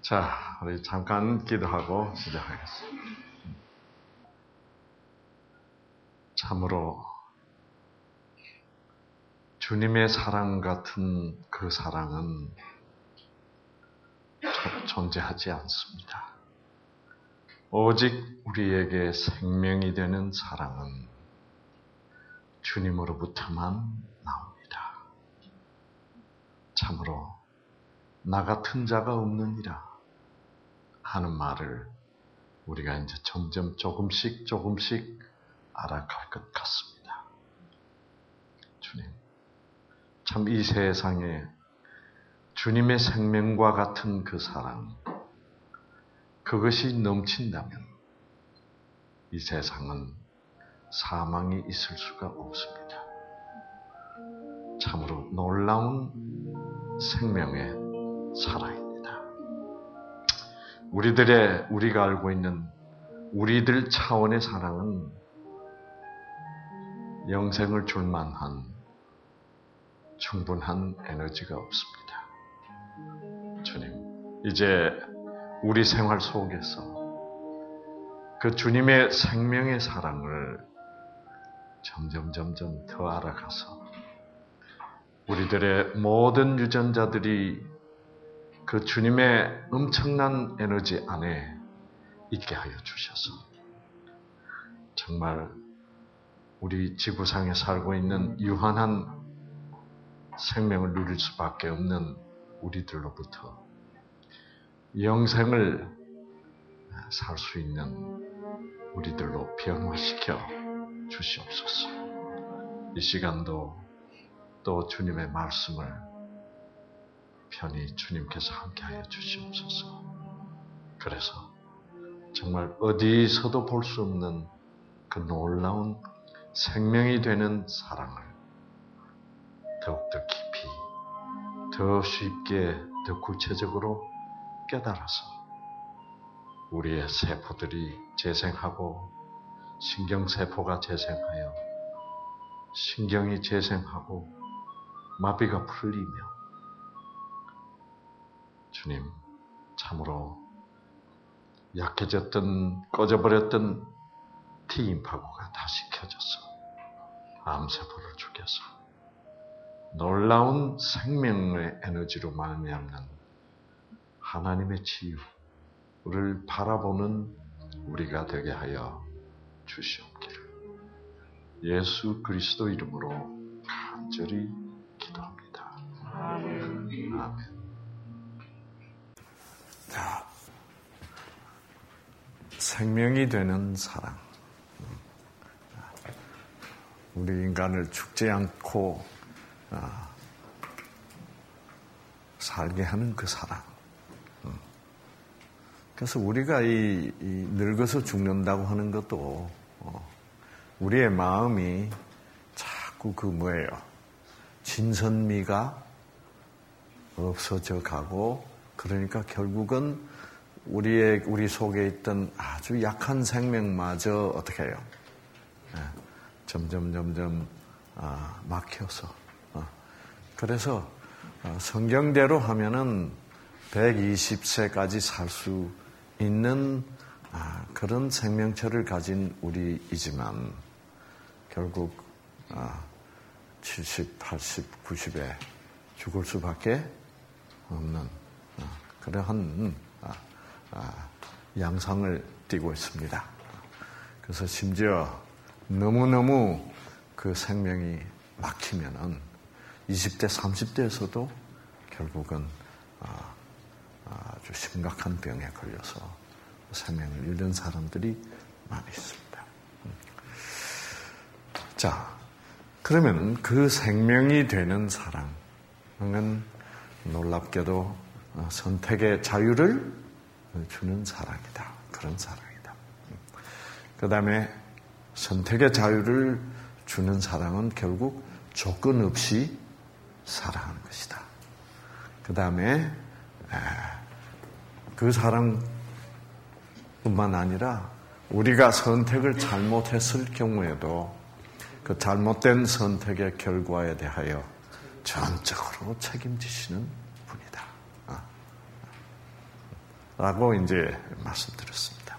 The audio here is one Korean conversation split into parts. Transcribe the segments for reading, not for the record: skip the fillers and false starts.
자, 우리 잠깐 기도하고 시작하겠습니다. 참으로 주님의 사랑 같은 그 사랑은 존재하지 않습니다. 오직 우리에게 생명이 되는 사랑은 주님으로부터만 나옵니다. 참으로 나 같은 자가 없느니라 하는 말을 우리가 이제 점점 조금씩 알아갈 것 같습니다. 주님, 참 이 세상에 주님의 생명과 같은 그 사랑, 그것이 넘친다면 이 세상은 사망이 있을 수가 없습니다. 참으로 놀라운 생명의 살아입니다. 우리가 알고 있는 우리들 차원의 사랑은 영생을 줄 만한 충분한 에너지가 없습니다. 주님, 이제 우리 생활 속에서 그 주님의 생명의 사랑을 점점 더 알아가서 우리들의 모든 유전자들이 그 주님의 엄청난 에너지 안에 있게 하여 주셔서 정말 우리 지구상에 살고 있는 유한한 생명을 누릴 수밖에 없는 우리들로부터 영생을 살 수 있는 우리들로 변화시켜 주시옵소서. 이 시간도 또 주님의 말씀을 편히 주님께서 함께하여 주시옵소서. 그래서 정말 어디서도 볼 수 없는 그 놀라운 생명이 되는 사랑을 더욱더 깊이, 더 쉽게, 더 구체적으로 깨달아서 우리의 세포들이 재생하고 신경세포가 재생하여 신경이 재생하고 마비가 풀리며 주님, 참으로 약해졌던, 꺼져버렸던 T임파구가 다시 켜져서 암세포를 죽여서 놀라운 생명의 에너지로 말미암는 하나님의 치유를 바라보는 우리가 되게 하여 주시옵기를 예수 그리스도 이름으로 간절히 기도합니다. 아멘. 자, 생명이 되는 사랑. 우리 인간을 죽지 않고 살게 하는 그 사랑. 그래서 우리가 이 늙어서 죽는다고 하는 것도 우리의 마음이 자꾸 진선미가 없어져 가고, 그러니까 결국은 우리 속에 있던 아주 약한 생명마저 어떻게 해요? 점점 막혀서. 그래서 성경대로 하면은 120세까지 살 수 있는 그런 생명체를 가진 우리이지만 결국 70, 80, 90에 죽을 수밖에 없는 그러한 양상을 띠고 있습니다. 그래서 심지어 너무너무 그 생명이 막히면은 20대, 30대에서도 결국은 아주 심각한 병에 걸려서 생명을 잃는 사람들이 많이 있습니다. 자, 그러면 그 생명이 되는 사랑은 놀랍게도 선택의 자유를 주는 사랑이다. 그런 사랑이다. 그 다음에 선택의 자유를 주는 사랑은 결국 조건 없이 사랑하는 것이다. 그 다음에 그 사랑뿐만 아니라 우리가 선택을 잘못했을 경우에도 그 잘못된 선택의 결과에 대하여 전적으로 책임지시는 분이다. 라고 이제 말씀드렸습니다.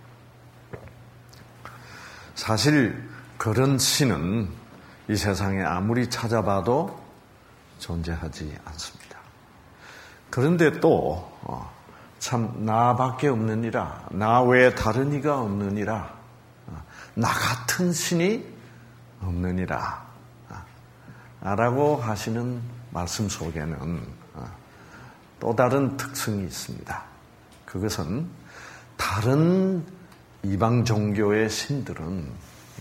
사실 그런 신은 이 세상에 아무리 찾아봐도 존재하지 않습니다. 그런데 또 참 나밖에 없느니라, 나 외에 다른 이가 없느니라, 나 같은 신이 없느니라 라고 하시는 말씀 속에는 또 다른 특성이 있습니다. 그것은 다른 이방 종교의 신들은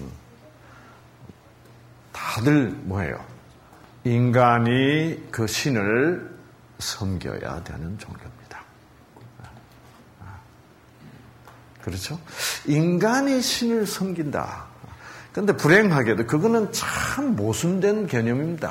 다들 뭐예요? 인간이 그 신을 섬겨야 되는 종교입니다. 그렇죠? 인간이 신을 섬긴다. 그런데 불행하게도 그거는 참 모순된 개념입니다.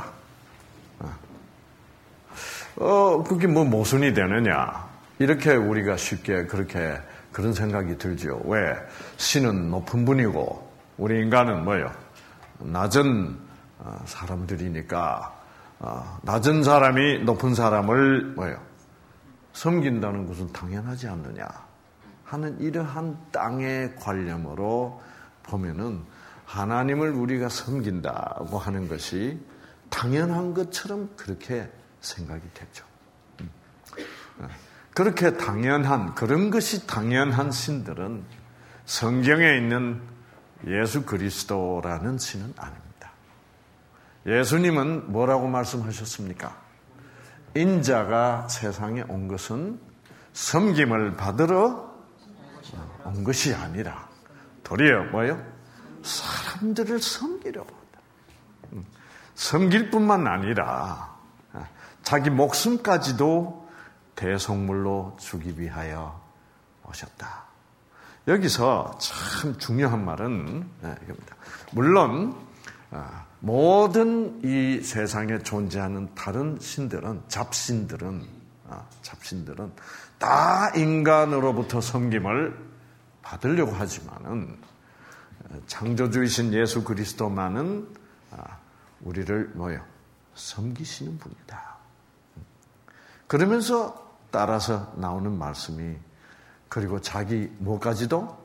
그게 뭐 모순이 되느냐? 이렇게 우리가 쉽게 그렇게 그런 생각이 들죠. 왜? 신은 높은 분이고 우리 인간은 뭐예요? 낮은 사람들이니까 낮은 사람이 높은 사람을 뭐예요? 섬긴다는 것은 당연하지 않느냐 하는 이러한 땅의 관념으로 보면은 하나님을 우리가 섬긴다고 하는 것이 당연한 것처럼 그렇게 생각이 되죠. 그렇게 당연한, 그런 것이 당연한 신들은 성경에 있는 예수 그리스도라는 신은 아닙니다. 예수님은 뭐라고 말씀하셨습니까? 인자가 세상에 온 것은 섬김을 받으러 온 것이 아니라 도리어 뭐예요? 사람들을 섬기려 한다. 섬길 뿐만 아니라 자기 목숨까지도 대속물로 주기 위하여 오셨다. 여기서 참 중요한 말은 이겁니다. 물론 모든 이 세상에 존재하는 다른 신들은 잡신들은 다 인간으로부터 섬김을 받으려고 하지만은 창조주이신 예수 그리스도만은 우리를 뭐요? 섬기시는 분이다. 그러면서 따라서 나오는 말씀이 그리고 자기 뭐까지도?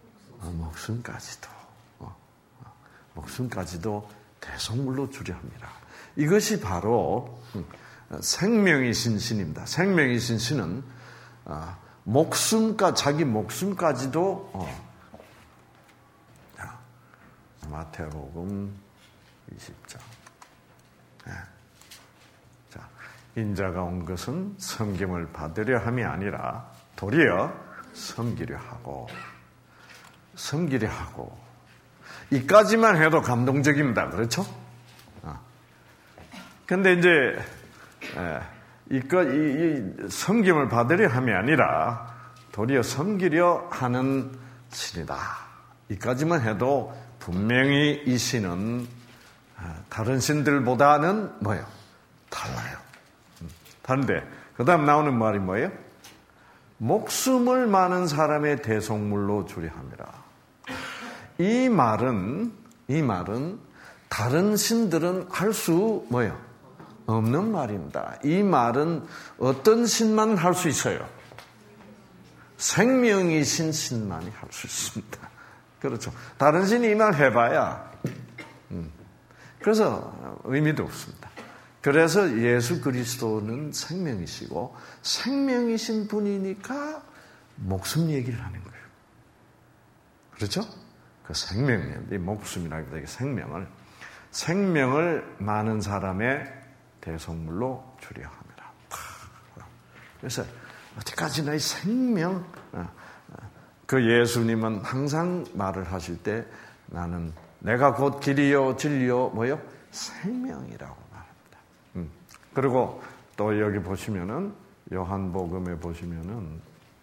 목숨까지도 대속물로 주려 합니다. 이것이 바로 생명이신 신입니다. 생명이신 신은 자기 목숨까지도 마태복음 20장. 자, 인자가 온 것은 섬김을 받으려 함이 아니라 도리어 섬기려 하고 이까지만 해도 감동적입니다. 그렇죠? 근데 이제 이 섬김을 받으려 함이 아니라 도리어 섬기려 하는 신이다. 이까지만 해도 분명히 이 신은 다른 신들보다는 뭐예요? 달라요. 다른데 그 다음 나오는 말이 뭐예요? 목숨을 많은 사람의 대속물로 주려 함이라. 이 말은 다른 신들은 할 수 뭐예요? 없는 말입니다. 이 말은 어떤 신만 할 수 있어요? 생명이신 신만이 할 수 있습니다. 그렇죠. 다른 신이 이 말 해봐야 그래서 의미도 없습니다. 그래서 예수 그리스도는 생명이시고 생명이신 분이니까 목숨 얘기를 하는 거예요. 그렇죠? 그 생명이에요. 이 목숨이라기보다 생명을 많은 사람의 대속물로 주려 합니다. 그래서 어디까지나 이 생명, 그 예수님은 항상 말을 하실 때 나는 내가 곧 길이요 진리요 뭐요? 생명이라고 말합니다. 그리고 또 여기 보시면은 요한복음에 보시면은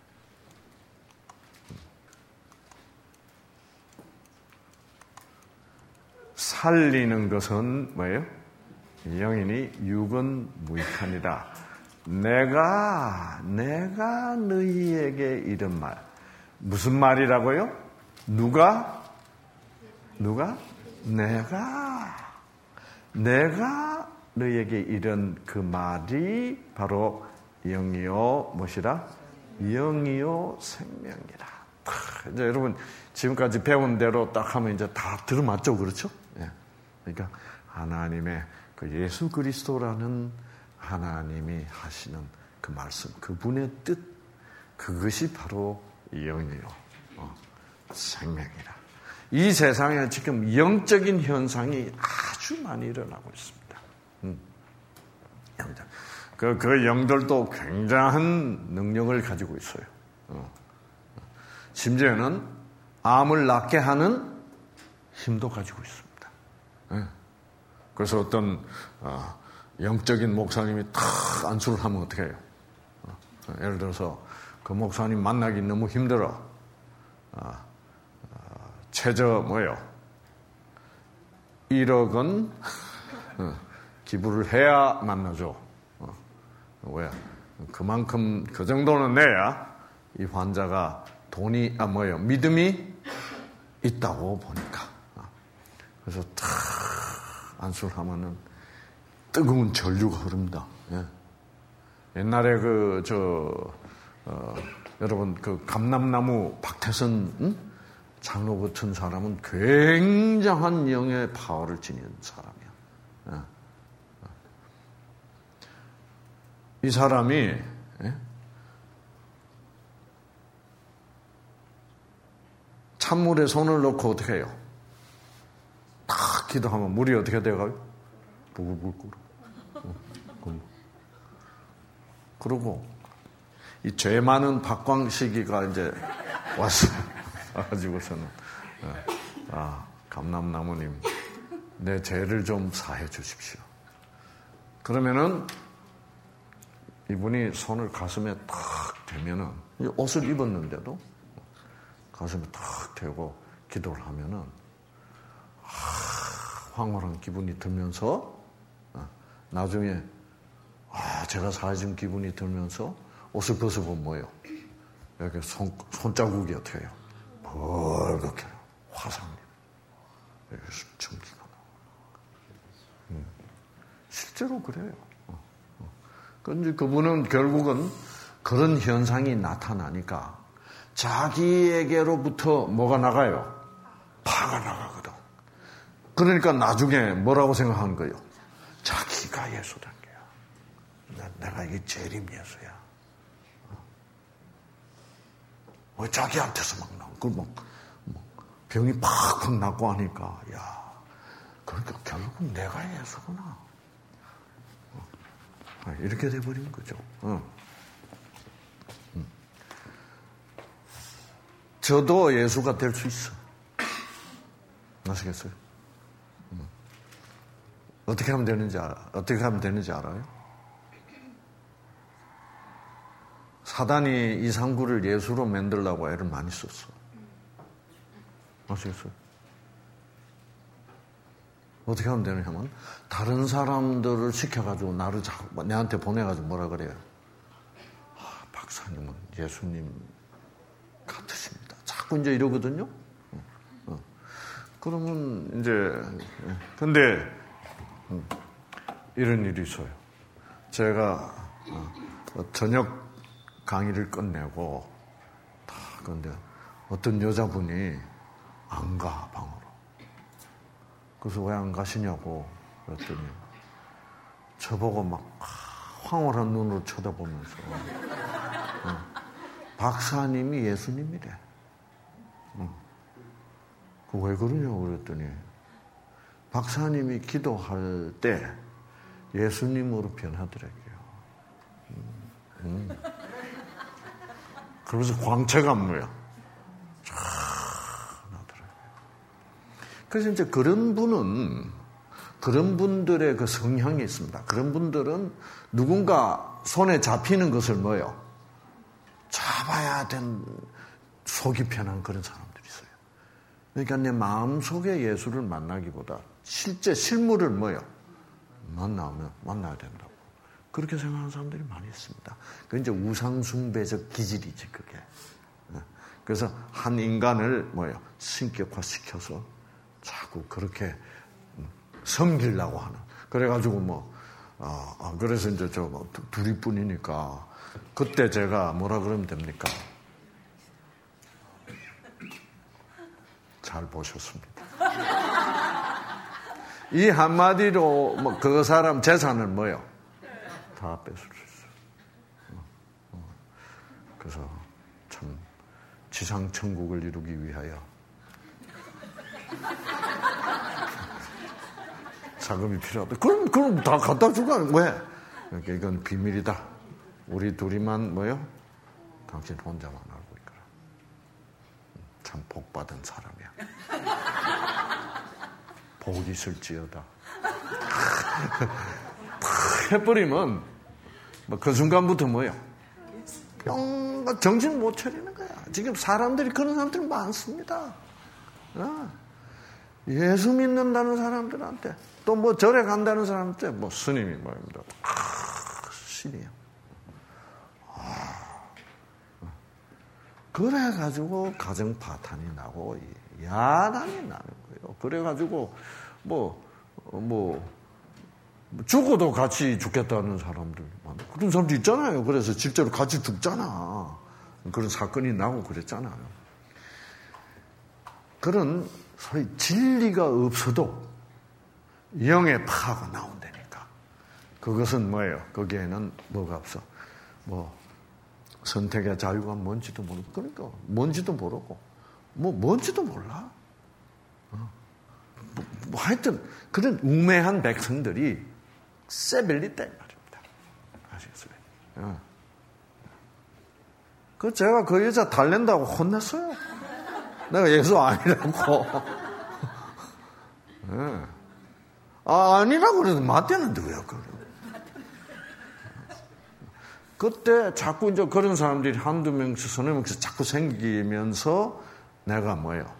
살리는 것은 뭐예요? 영이니 육은 무익하니라. 내가 너희에게 이런 말. 무슨 말이라고요? 누가? 내가 너희에게 이런 그 말이 바로 영이요 무엇이라? 영이요 생명이라. 이제 여러분 지금까지 배운 대로 딱 하면 이제 다 들어맞죠, 그렇죠? 예. 그러니까 하나님의 그 예수 그리스도라는 하나님이 하시는 그 말씀, 그분의 뜻, 그것이 바로 영이요 생명이라. 이 세상에 지금 영적인 현상이 아주 많이 일어나고 있습니다. 영적. 그 영들도 굉장한 능력을 가지고 있어요. 심지어는 암을 낫게 하는 힘도 가지고 있습니다. 그래서 어떤 영적인 목사님이 탁 안수를 하면 어떻게 해요? 예를 들어서 그 목사님 만나기 너무 힘들어. 최저 1억 원 기부를 해야 만나죠. 왜? 그만큼 그 정도는 내야 이 환자가 돈이 믿음이 있다고 보니까. 그래서 탁 안수를 하면은 뜨거운 전류가 흐릅니다. 예. 옛날에 여러분 그 감람나무 박태선 장로 같은 사람은 굉장한 영의 파워를 지닌 사람이야. 예. 이 사람이 찬물에 손을 넣고 어떻게 해요? 탁 기도하면 물이 어떻게 돼가요? 부글부글 끓어. 그러고 이 죄 많은 박광식이가 이제 왔어요. 가지고서는 감람나무님 내 죄를 좀 사해 주십시오. 그러면은 이분이 손을 가슴에 탁 대면은 옷을 입었는데도 가슴에 탁 대고 기도를 하면은 황홀한 기분이 들면서 나중에 제가 사해준 기분이 들면서 옷을 벗어보면 뭐예요? 여기 손자국이 어떻게 해요? 벌겋게 화상님 여기서 전기가 나와요. 실제로 그래요. 그런데 그분은 결국은 그런 현상이 나타나니까 자기에게로부터 뭐가 나가요? 파가 나가거든. 그러니까 나중에 뭐라고 생각하는 거예요? 자기가 예수란 거야. 내가 이게 재림 예수야. 왜 자기한테서 막 나오고, 병이 팍팍 나고 하니까, 그러니까 결국은 내가 예수구나. 이렇게 돼버린 거죠. 저도 예수가 될 수 있어. 아시겠어요? 어떻게 하면 되는지 알아요? 사단이 이상구를 예수로 만들려고 애를 많이 썼어. 아시겠어요? 어떻게 하면 되느냐면 다른 사람들을 시켜가지고 나를 내한테 보내가지고 뭐라 그래요? 박사님은 예수님 같으십니다. 자꾸 이제 이러거든요. 그러면 이제 근데 이런 일이 있어요. 제가 저녁 강의를 끝내고 그런데 어떤 여자분이 안 가 방으로. 그래서 왜 안 가시냐고 그랬더니 저보고 막 황홀한 눈으로 쳐다보면서 박사님이 예수님이래. 왜 그러냐고 그랬더니 박사님이 기도할 때 예수님으로 변하더라고요. 그러면서 광채감 뭐야? 쫙 나더라고요. 그래서 이제 그런 분들의 그 성향이 있습니다. 그런 분들은 누군가 손에 잡히는 것을 뭐요? 잡아야 된 속이 편한 그런 사람들이 있어요. 그러니까 내 마음속에 예수를 만나기보다 실제 실물을 뭐요? 만나야 된다고. 그렇게 생각하는 사람들이 많이 있습니다. 그게 이제 우상숭배적 기질이지, 그게. 그래서 한 인간을 신격화시켜서 자꾸 그렇게 섬기려고 하는. 그래가지고 그래서 이제 둘이 뿐이니까 그때 제가 뭐라 그러면 됩니까? 잘 보셨습니다. 이 한마디로 그 사람 재산을 뭐요? 다 뺏을 수 있어요. 그래서 참 지상천국을 이루기 위하여 자금이 필요하다. 그럼 다 갖다 주고 왜? 그러니까 이건 비밀이다. 우리 둘이만 뭐요? 당신 혼자만 알고 있거라. 참 복받은 사람이야. 복이 있을지어다. 해버리면 그 순간부터 뭐요? 뿅 정신 못 차리는 거야. 지금 사람들이 그런 사람들이 많습니다. 예수 믿는다는 사람들한테 또 뭐 절에 간다는 사람한테 뭐 스님이 뭐입니다. 신이요. 그래가지고 가정 파탄이 나고 야단이 나는 거예요. 그래가지고 죽어도 같이 죽겠다는 사람들 그런 사람도 있잖아요. 그래서 실제로 같이 죽잖아. 그런 사건이 나고 그랬잖아요. 그런 소위 진리가 없어도 영의 파가 나온다니까. 그것은 뭐예요? 거기에는 뭐가 없어? 선택의 자유가 뭔지도 모르고, 그러니까 뭔지도 모르고, 뭔지도 몰라. 하여튼 그런 우매한 백성들이 세벨리다 이 말입니다. 아시겠어요? 제가 그 여자 달랜다고 혼냈어요. 내가 예수 아니라고. 아니라고 그래도 맞대는데 왜 그래? 그때 자꾸 이제 그런 사람들이 한두 명씩 서너 명씩 자꾸 생기면서 내가 뭐예요?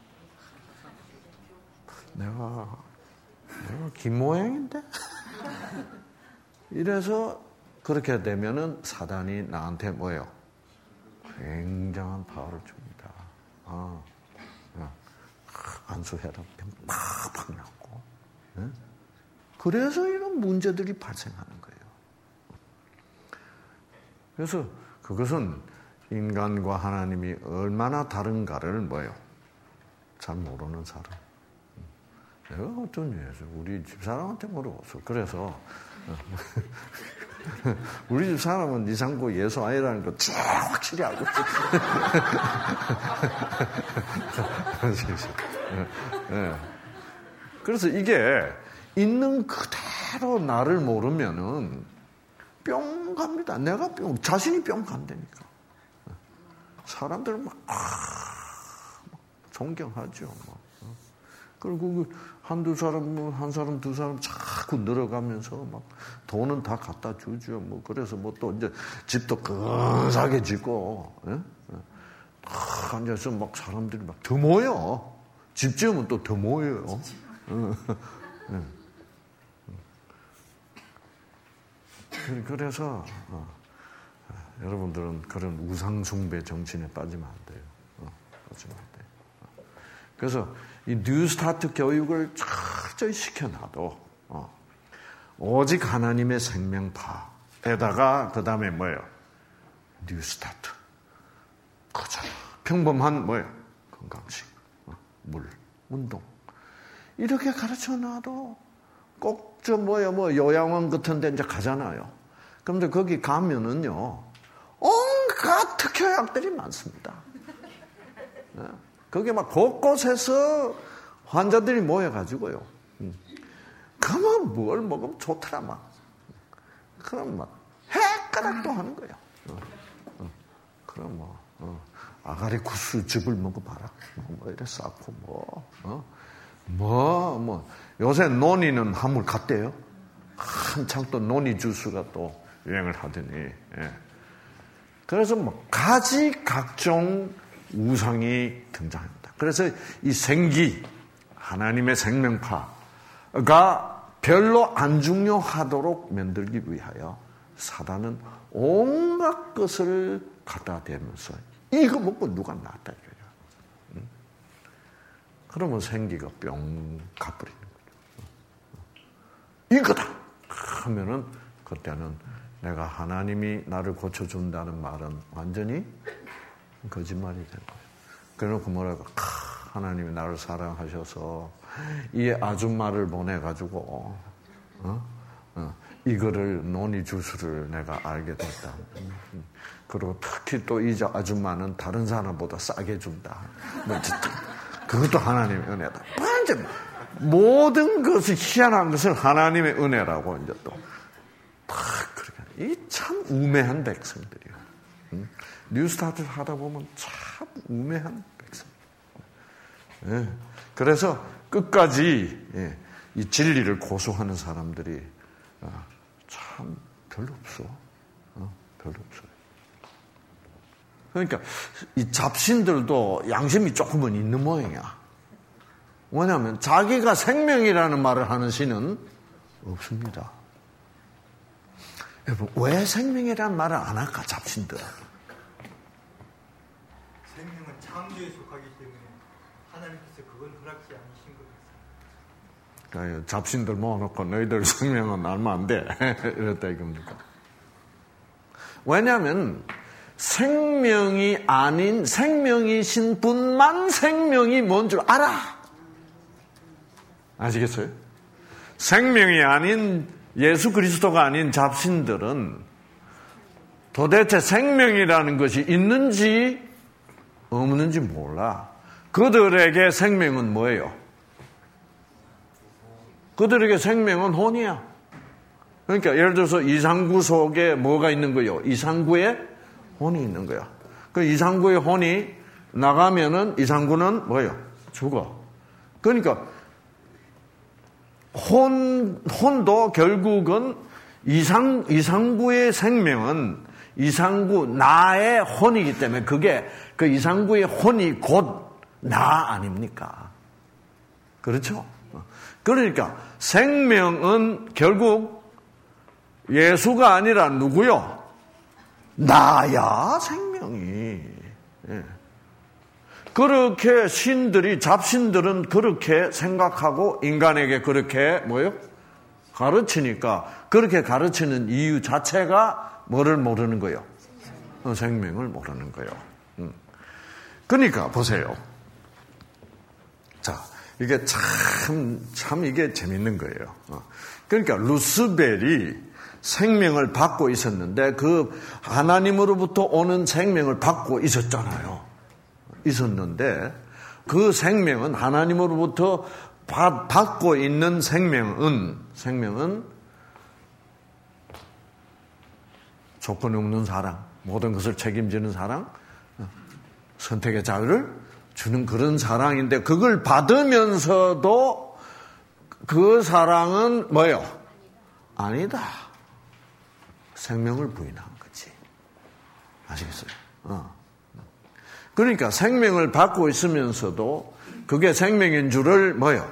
내가 김모양인데? 이래서 그렇게 되면은 사단이 나한테 뭐예요? 굉장한 파워를 줍니다. 안수해라. 팍팍 났고. 그래서 이런 문제들이 발생하는 거예요. 그래서 그것은 인간과 하나님이 얼마나 다른가를 뭐예요? 잘 모르는 사람. 내가 어떤 일에서 우리 집사람한테 물어봤어. 그래서 우리 집사람은 이상구 예수 아니라는 거 쫙 확실히 알고 있어. 그래서 이게 있는 그대로 나를 모르면은 뿅 갑니다. 내가 자신이 뿅 간다니까. 사람들은 막 존경하죠. 그리고 한두 사람, 한 사람, 두 사람 자꾸 늘어가면서 막 돈은 다 갖다 주죠. 그래서 또 이제 집도 근사하게 짓고, 딱 앉아서 막 사람들이 막 더 모여. 집 지으면 또 더 모여요. 그래서 여러분들은 그런 우상숭배 정신에 빠지면 안 돼요. 빠지면 안 돼요. 그래서 이 뉴스타트 교육을 철저히 시켜놔도 오직 하나님의 생명파에다가 그 다음에 뭐예요? 뉴스타트. 그저 평범한 뭐예요? 건강식, 물, 운동 이렇게 가르쳐놔도 꼭 요양원 같은 데 이제 가잖아요. 그런데 거기 가면은요, 온갖 특효약들이 많습니다. 거기 막 곳곳에서 환자들이 모여가지고요. 그러면 뭘 먹으면 좋더라, 막. 그럼 막, 헷가닥도 하는 거예요. 그럼 아가리 구슬즙을 먹어봐라. 이래 쌓고, 요새 논이는 한물 갔대요. 한창 또 논이 주스가 또 유행을 하더니, 그래서 각종 우상이 등장합니다. 그래서 이 생기, 하나님의 생명파가 별로 안 중요하도록 만들기 위하여 사단은 온갖 것을 갖다 대면서 이거 먹고 누가 낫다 이거예요. 그러면 생기가 뿅 가버리는 거죠. 이거다 하면은 그때는 내가 하나님이 나를 고쳐준다는 말은 완전히 거짓말이 된 거예요. 그래놓고 뭐라고, 하나님이 나를 사랑하셔서 이 아줌마를 보내가지고 이거를 논이 주스를 내가 알게 됐다. 그리고 특히 또 이 아줌마는 다른 사람보다 싸게 준다. 그것도 하나님의 은혜다. 완전 모든 것이 희한한 것을 하나님의 은혜라고 이제 또 그렇게 이 참 우매한 백성들이요. 뉴스타트를 하다 보면 참 우매한 백성. 예. 그래서 끝까지 이 진리를 고수하는 사람들이 참 별로 없어. 별로 없어요. 그러니까 이 잡신들도 양심이 조금은 있는 모양이야. 왜냐하면 자기가 생명이라는 말을 하는 신은 없습니다. 여러분, 왜 생명이라는 말을 안 할까, 잡신들은? 생명은 창조에 속하기 때문에 하나님께서 그건 허락지 않으신 것 같습니다. 그러니까 잡신들 모아놓고 너희들 생명은 알면 안 돼. 이랬다 이겁니까? 왜냐하면 생명이 아닌 생명이신 분만 생명이 뭔 줄 알아. 아시겠어요? 생명이 아닌 예수 그리스도가 아닌 잡신들은 도대체 생명이라는 것이 있는지 없는지 몰라. 그들에게 생명은 뭐예요? 그들에게 생명은 혼이야. 그러니까 예를 들어서 이상구 속에 뭐가 있는 거예요? 이상구에 혼이 있는 거야. 그 이상구의 혼이 나가면은 이상구는 뭐예요? 죽어. 그러니까 혼도 결국은 이상구의 생명은 이상구 나의 혼이기 때문에 그게 그 이상구의 혼이 곧 나 아닙니까? 그렇죠? 그러니까 생명은 결국 예수가 아니라 누구요? 나야 생명이. 그렇게 신들이 잡신들은 그렇게 생각하고 인간에게 그렇게 뭐요? 가르치니까 그렇게 가르치는 이유 자체가 뭐를 모르는 거예요? 생명을 모르는 거예요. 그러니까 보세요. 자, 이게 참 이게 재밌는 거예요. 그러니까 루스벨이 생명을 받고 있었는데 그 하나님으로부터 오는 생명을 받고 있었잖아요. 있었는데 그 생명은 하나님으로부터 받고 있는 생명은 조건이 없는 사랑, 모든 것을 책임지는 사랑, 선택의 자유를 주는 그런 사랑인데 그걸 받으면서도 그 사랑은 뭐예요? 아니다. 생명을 부인한 거지. 아시겠어요? 그러니까 생명을 받고 있으면서도 그게 생명인 줄을 뭐예요?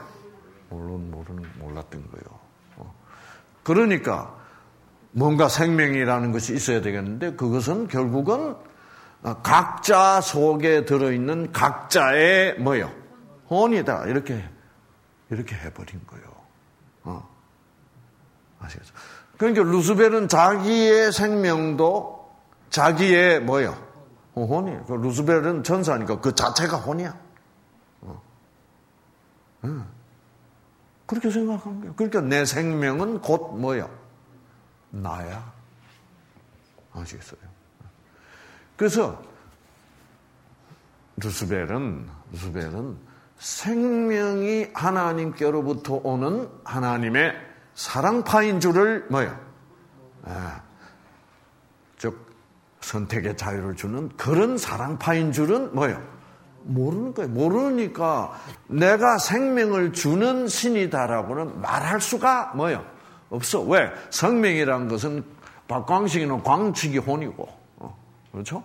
몰랐던 거예요. 그러니까 뭔가 생명이라는 것이 있어야 되겠는데 그것은 결국은 각자 속에 들어있는 각자의 뭐예요? 혼이다. 이렇게 해버린 거예요. 아시겠죠? 그러니까 루스벨은 자기의 생명도 자기의 뭐예요? 혼이에요. 루스벨은 전사니까 그 자체가 혼이야. 그렇게 생각한 거예요. 그러니까 내 생명은 곧 뭐예요? 나야. 아시겠어요? 그래서 루스벨은 생명이 하나님께로부터 오는 하나님의 사랑파인 줄을 뭐예요? 즉 선택의 자유를 주는 그런 사랑파인 줄은 뭐예요? 모르는 거예요. 모르니까 내가 생명을 주는 신이다라고는 말할 수가 뭐예요? 없어. 왜? 생명이라는 것은 박광식이는 광식이 혼이고, 그렇죠?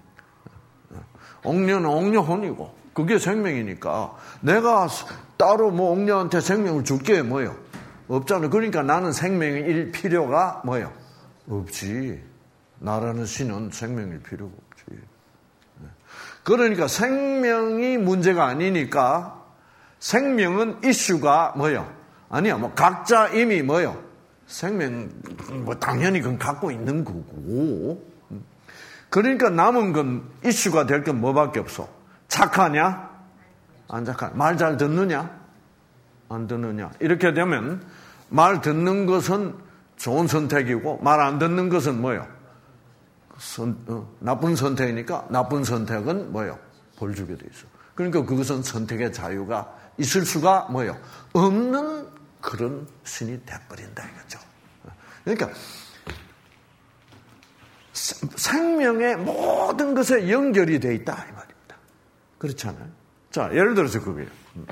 옥녀는 옥녀 혼이고, 그게 생명이니까 내가 따로 뭐 옥녀한테 생명을 줄 게 뭐예요? 없잖아요. 그러니까 나는 생명일 필요가 뭐예요? 없지. 나라는 신은 생명일 필요가 없지. 그러니까 생명이 문제가 아니니까 생명은 이슈가 뭐예요? 아니야. 뭐 각자 이미 뭐예요? 생명, 당연히 그건 갖고 있는 거고. 그러니까 남은 건, 이슈가 될 건 뭐밖에 없어? 착하냐? 안 착하냐? 말 잘 듣느냐? 안 듣느냐? 이렇게 되면, 말 듣는 것은 좋은 선택이고, 말 안 듣는 것은 뭐예요? 나쁜 선택이니까, 나쁜 선택은 뭐예요? 벌 주게 돼 있어. 그러니까 그것은 선택의 자유가 있을 수가 뭐예요? 없는 그런 신이 돼버린다 이거죠. 그러니까 생명의 모든 것에 연결이 돼 있다 이 말입니다. 그렇잖아요. 자, 예를 들어서 그거예요.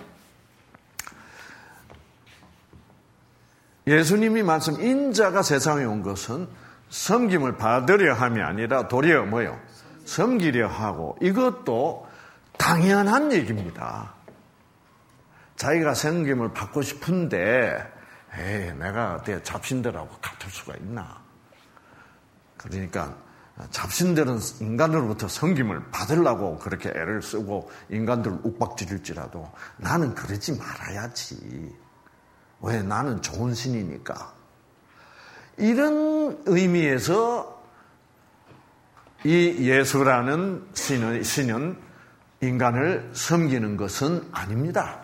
예수님이 말씀 인자가 세상에 온 것은 섬김을 받으려 함이 아니라 도리어 뭐예요? 섬기려 하고, 이것도 당연한 얘기입니다. 자기가 섬김을 받고 싶은데 내가 내 잡신들하고 같을 수가 있나? 그러니까 잡신들은 인간으로부터 섬김을 받으려고 그렇게 애를 쓰고 인간들을 욱박지를지라도 나는 그러지 말아야지. 왜? 나는 좋은 신이니까. 이런 의미에서 이 예수라는 신은 인간을 섬기는 것은 아닙니다.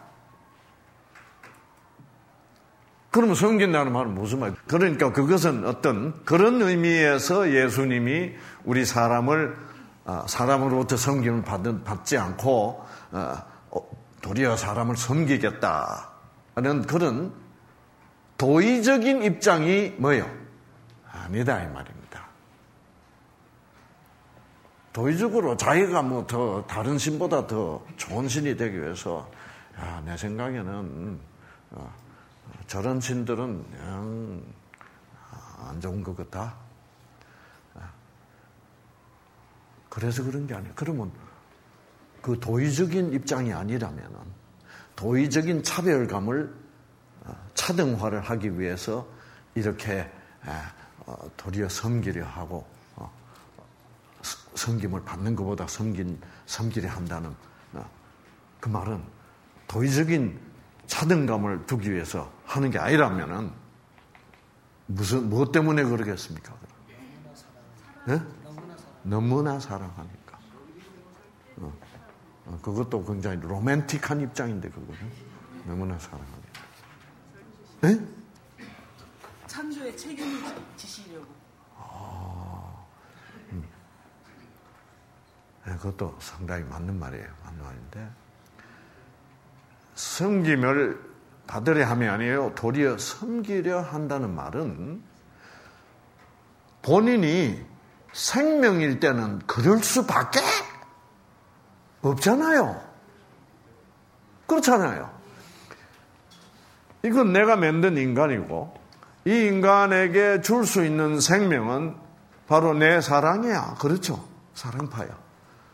그러면 섬긴다는 말은 무슨 말이에요? 그러니까 그것은 어떤 그런 의미에서 예수님이 우리 사람으로부터 섬김을 받지 않고 도리어 사람을 섬기겠다는 그런 도의적인 입장이 뭐예요? 아니다 이 말입니다. 도의적으로 자기가 뭐 더 다른 신보다 더 좋은 신이 되기 위해서 내 생각에는 저런 신들은 그냥 안 좋은 것 같다. 그래서 그런 게 아니에요. 그러면 그 도의적인 입장이 아니라면 도의적인 차별감을 차등화를 하기 위해서 이렇게 도리어 섬기려 하고 섬김을 받는 것보다 섬기려 한다는 그 말은 도의적인 차등감을 두기 위해서 하는 게 아니라면은 무엇 때문에 그러겠습니까? 네? 너무나 사랑하니까. 그것도 굉장히 로맨틱한 입장인데 그거는 너무나 사랑하니까. 네? 창조의 책임을 지시려고. 네, 그것도 상당히 맞는 말이에요. 맞는 말인데. 섬김을 받으려 함이 아니에요. 도리어 섬기려 한다는 말은 본인이 생명일 때는 그럴 수밖에 없잖아요. 그렇잖아요. 이건 내가 만든 인간이고 이 인간에게 줄 수 있는 생명은 바로 내 사랑이야. 그렇죠? 사랑파야.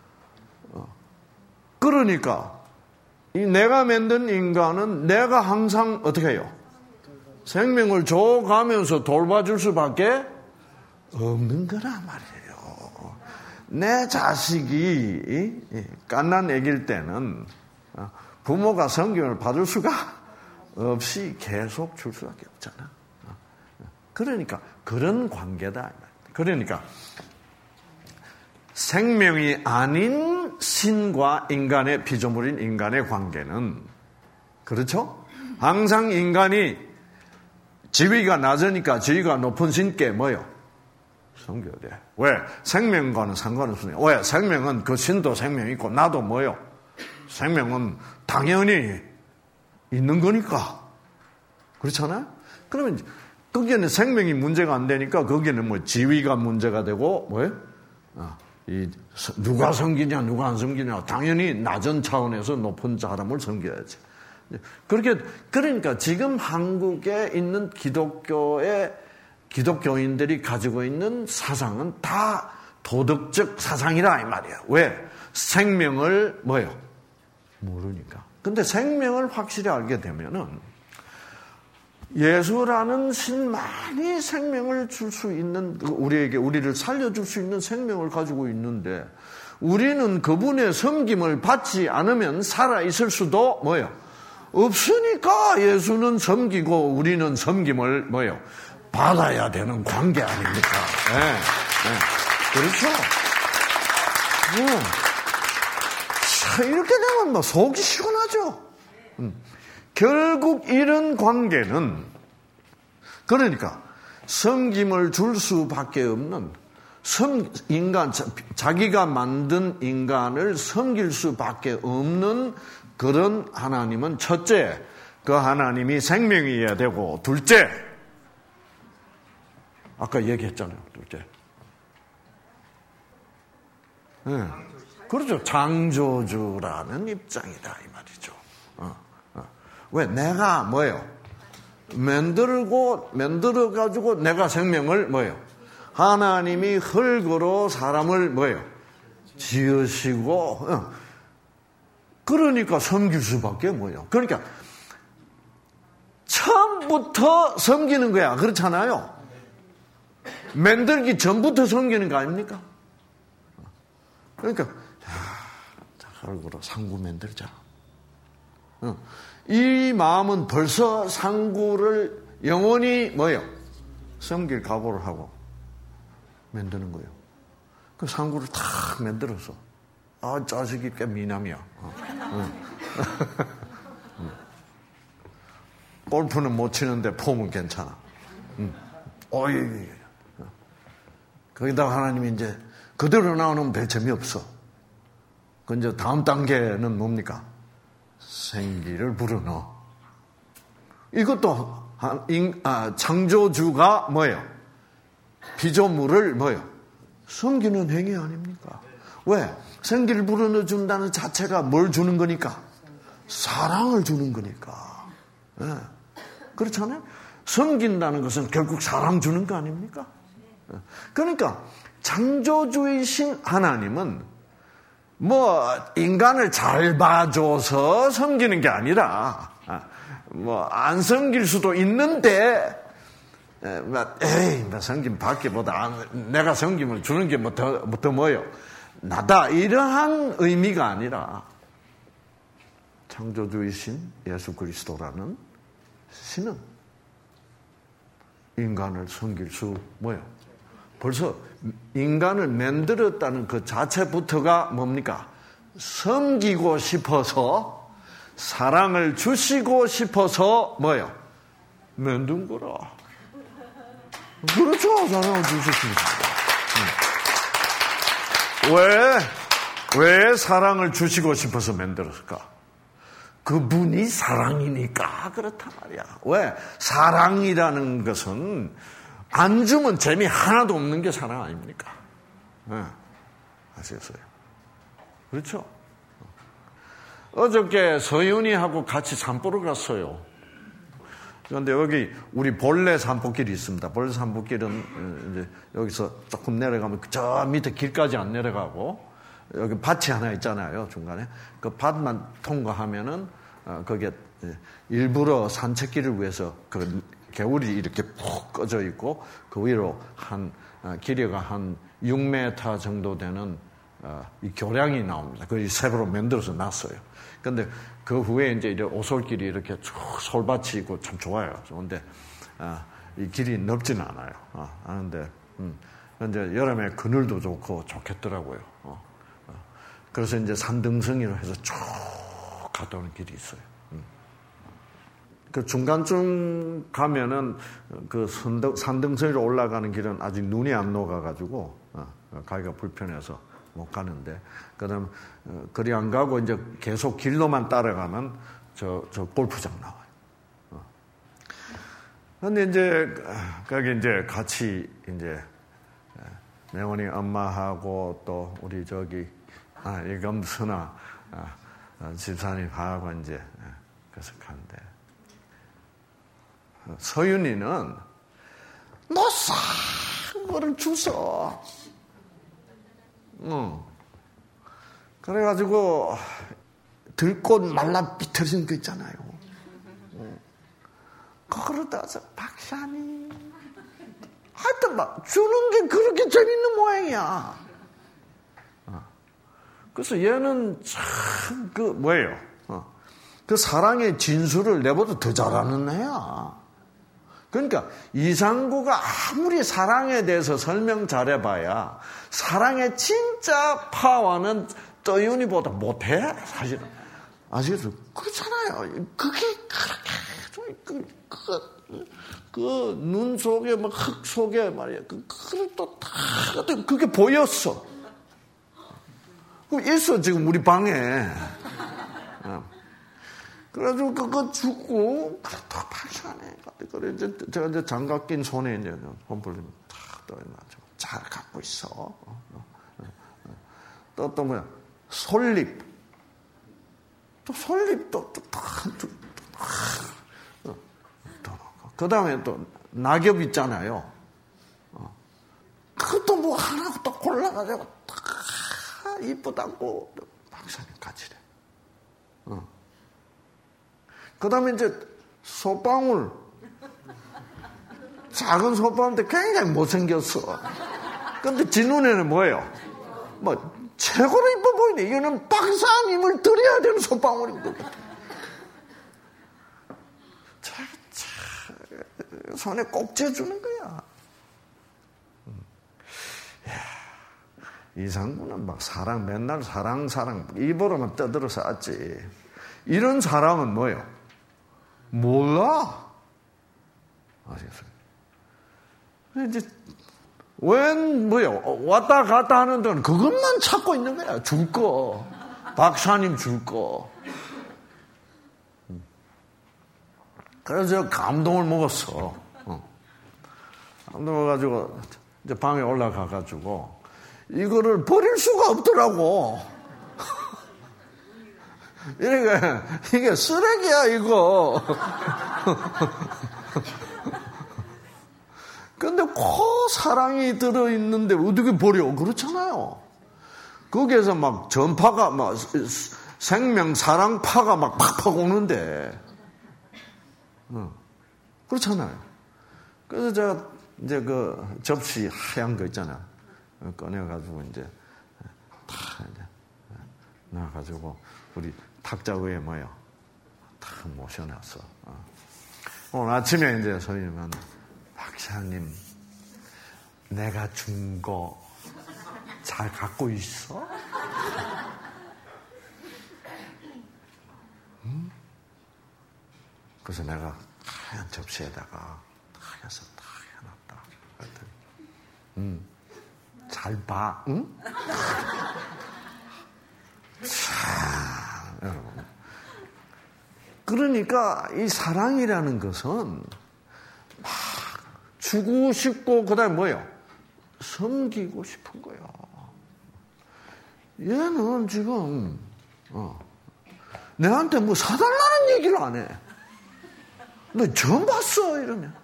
그러니까 이 내가 만든 인간은 내가 항상 어떻게 해요? 생명을 줘가면서 돌봐줄 수밖에 없는 거란 말이에요. 내 자식이 갓난 애기일 때는 부모가 섬김을 받을 수가 없이 계속 줄 수밖에 없잖아. 그러니까 그런 관계다. 그러니까 생명이 아닌 신과 인간의 피조물인 인간의 관계는 그렇죠? 항상 인간이 지위가 낮으니까 지위가 높은 신께 뭐요? 섬겨야 돼. 왜? 생명과는 상관없으니까. 왜? 생명은 그 신도 생명이 있고 나도 뭐요? 생명은 당연히 있는 거니까. 그렇잖아요? 그러면 거기에는 생명이 문제가 안 되니까 거기에는 뭐 지위가 문제가 되고 뭐예요? 누가 섬기냐 누가 안 섬기냐 당연히 낮은 차원에서 높은 사람을 섬겨야지. 그러니까 지금 한국에 있는 기독교인들이 가지고 있는 사상은 다 도덕적 사상이라 이 말이에요. 왜? 생명을 뭐예요? 모르니까. 근데 생명을 확실히 알게 되면은 예수라는 신만이 생명을 줄 수 있는, 우리를 살려줄 수 있는 생명을 가지고 있는데, 우리는 그분의 섬김을 받지 않으면 살아있을 수도 뭐예요? 없으니까 예수는 섬기고 우리는 섬김을 뭐예요? 받아야 되는 관계 아닙니까? 네. 그렇죠? 이렇게 되면 뭐 속이 시원하죠. 결국 이런 관계는 그러니까 섬김을 줄 수밖에 없는 인간, 자기가 만든 인간을 섬길 수밖에 없는 그런 하나님은 첫째, 그 하나님이 생명이어야 되고, 둘째, 아까 얘기했잖아요, 둘째. 네. 그렇죠. 창조주라는 입장이다, 이 말이죠. 왜? 내가 뭐예요? 만들어가지고 내가 생명을 뭐예요? 하나님이 흙으로 사람을 뭐예요? 지으시고, 그러니까 섬길 수밖에 뭐예요? 그러니까, 처음부터 섬기는 거야. 그렇잖아요? 만들기 전부터 섬기는 거 아닙니까? 그러니까, 자, 흙으로 상구 만들자. 이 마음은 벌써 상구를 영원히 뭐예요? 섬길 각오를 하고 만드는 거예요. 그 상구를 탁 만들어서, 자식이 꽤 미남이야. 골프는 못 치는데 폼은 괜찮아. 거기다가 하나님이 이제 그대로 나오는 별 재미없어. 그 이제 다음 단계는 뭡니까? 생기를 불어넣어. 이것도 창조주가 뭐예요? 피조물을 뭐예요? 섬기는 행위 아닙니까? 왜? 생기를 불어넣어 준다는 자체가 뭘 주는 거니까? 사랑을 주는 거니까. 네. 그렇잖아요? 섬긴다는 것은 결국 사랑 주는 거 아닙니까? 그러니까 창조주이신 하나님은 뭐 인간을 잘 봐줘서 섬기는 게 아니라 뭐 안 섬길 수도 있는데 섬김 받기보다 내가 섬김을 주는 게 더 뭐예요? 나다 이러한 의미가 아니라 창조주이신 예수 그리스도라는 신은 인간을 섬길 수 뭐예요? 벌써 인간을 만들었다는 그 자체부터가 뭡니까? 섬기고 싶어서 사랑을 주시고 싶어서 뭐예요? 만든 거라. 그렇죠. 사랑을 주셨습니다. 왜 사랑을 주시고 싶어서 만들었을까? 그분이 사랑이니까 그렇단 말이야. 왜? 사랑이라는 것은 안 주면 재미 하나도 없는 게 사랑 아닙니까? 네. 아시겠어요? 그렇죠? 어저께 서윤이하고 같이 산보러 갔어요. 그런데 여기 우리 본래 산보길이 있습니다. 본래 산보길은 이제 여기서 조금 내려가면 저 밑에 길까지 안 내려가고 여기 밭이 하나 있잖아요. 중간에. 그 밭만 통과하면은 거기에 일부러 산책길을 위해서 그 개울이 이렇게 푹 꺼져 있고 그 위로 길이가 한 6m 정도 되는 이 교량이 나옵니다. 그걸 새로 만들어서 놨어요. 근데 그 후에 이제 오솔길이 이렇게 쭉 솔밭이 있고 참 좋아요. 좋은데 이 길이 넓지는 않아요. 하는데 근데 여름에 그늘도 좋고 좋겠더라고요. 그래서 이제 산등성이로 해서 쭉 갔다 오는 길이 있어요. 그 중간쯤 가면은 그 산등성이로 올라가는 길은 아직 눈이 안 녹아가지고 가기가 불편해서 못 가는데 그다음 그리 안 가고 이제 계속 길로만 따라가면 저 골프장 나와요. 근데 이제 거기 이제 같이 이제 명원이 엄마하고 또 우리 저기 이검순아 집사님하고 이제 그래서 가는데 서윤이는 뭐 싹 뭐를 주워. 그래가지고 들꽃 말라 비틀어진 거 있잖아요. 그러다가 박사님 하여튼 막 주는 게 그렇게 재밌는 모양이야. 그래서 얘는 참 뭐예요? 그 사랑의 진수를 내보다 더 잘하는 애야. 그러니까 이상구가 아무리 사랑에 대해서 설명 잘해봐야 사랑의 진짜 파워는 떠윤이보다 못해 사실은. 아시겠어요? 그렇잖아요. 그게 그렇게 그 눈 속에 막 흙 속에 말이야. 그걸 또 다 그게 보였어. 그 있어 지금 우리 방에. 그래가지고 그거 죽고 다 발산해. 그래 이제 제가 이제 장갑 낀 손에 이제 홈플리면 탁 떠있나죠. 잘 갖고 있어. 또 뭐야? 솔잎. 또 솔잎 그 다음에 또 낙엽 있잖아요. 그것도 뭐 하나 또 골라가지고 다 이쁘다고 박사님 같이래. 그 다음에 이제 솥방울. 작은 솥방울인데 굉장히 못생겼어. 근데 지 눈에는 뭐예요? 뭐 최고로 이뻐 보이네. 이거는 박사님을 드려야 되는 솥방울이거든. 손에 꼭 쥐어주는 거야. 이상구는 막 사랑, 맨날 사랑, 입으로만 떠들어 쌌지. 이런 사람은 뭐예요? 몰라. 아시겠어요? 이제, 뭐예요? 왔다 갔다 하는 동안 그것만 찾고 있는 거야. 줄 거. 박사님 줄 거. 그래서 감동을 먹었어. 감동을 먹어가지고, 이제 방에 올라가가지고, 이거를 버릴 수가 없더라고. 이게 쓰레기야, 이거. 근데 사랑이 들어있는데 어떻게 버려? 그렇잖아요. 거기에서 막 전파가, 막 생명, 사랑파가 막 팍팍 오는데. 그렇잖아요. 그래서 제가 이제 그 접시 하얀 거 있잖아요. 꺼내가지고 이제 다 이제 놔가지고 우리 탁자 위에 뭐요? 탁 모셔놨어. 오늘 아침에 이제 선생님은 박사님 내가 준 거 잘 갖고 있어? 그래서 내가 하얀 접시에다가 탁 해서 탁 해놨다. 그랬더니 잘 봐, 응? 자, 여러분. 그러니까 이 사랑이라는 것은 막 주고 싶고 그다음에 뭐예요? 섬기고 싶은 거예요. 얘는 지금 내한테 뭐 사달라는 얘기를 안 해. 너 처음 봤어 이러면.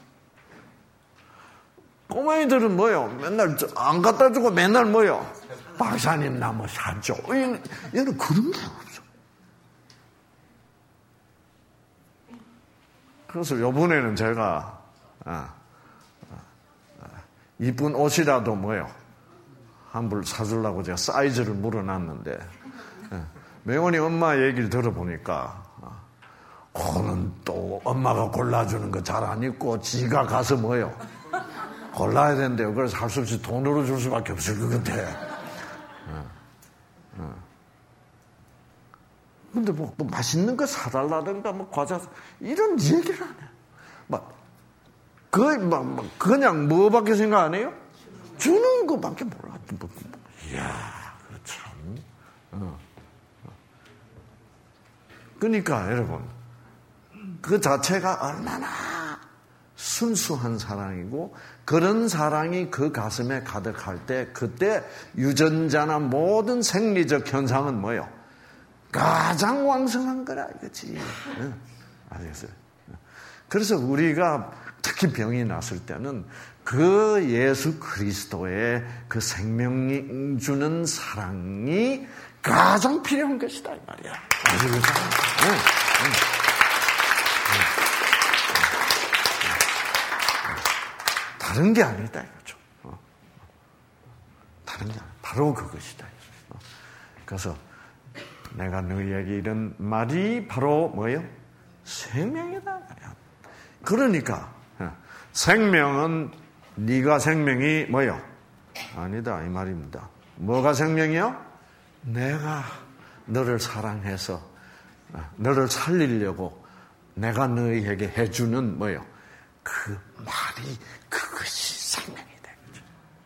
꼬마이들은 뭐요? 맨날 안 갖다 주고 맨날 뭐요? 박사님 나 뭐 사줘. 얘는 그런 게 없어. 그래서 요번에는 제가 이쁜 옷이라도 뭐요? 한 벌 사주려고 제가 사이즈를 물어놨는데 매원이 엄마 얘기를 들어보니까 그는 또 엄마가 골라주는 거 잘 안 입고 지가 가서 뭐요? 골라야 된대요. 그래서 할 수 없이 돈으로 줄 수밖에 없을 것 같아. 근데 뭐 맛있는 거 사달라든가 뭐 과자 이런 얘기를 안 해. 그냥 뭐밖에 생각 안 해요? 주는 거밖에 몰라. 이야, 참. 그러니까 여러분 그 자체가 얼마나 순수한 사랑이고 그런 사랑이 그 가슴에 가득할 때 그때 유전자나 모든 생리적 현상은 뭐예요? 가장 왕성한 거라 이거지. 아시겠어요? 그래서 우리가 특히 병이 났을 때는 그 예수 그리스도의 그 생명 주는 사랑이 가장 필요한 것이다 이 말이야. 아시겠어요? 다른 게 아니다 이거죠. 다른 게 아니라 바로 그것이다. 그래서 내가 너희에게 이런 말이 바로 뭐예요? 생명이다. 그러니까 생명은 네가 생명이 뭐요? 아니다 이 말입니다. 뭐가 생명이요? 내가 너를 사랑해서 너를 살리려고 내가 너희에게 해주는 뭐요? 그 말이 그것이 생명이 되죠.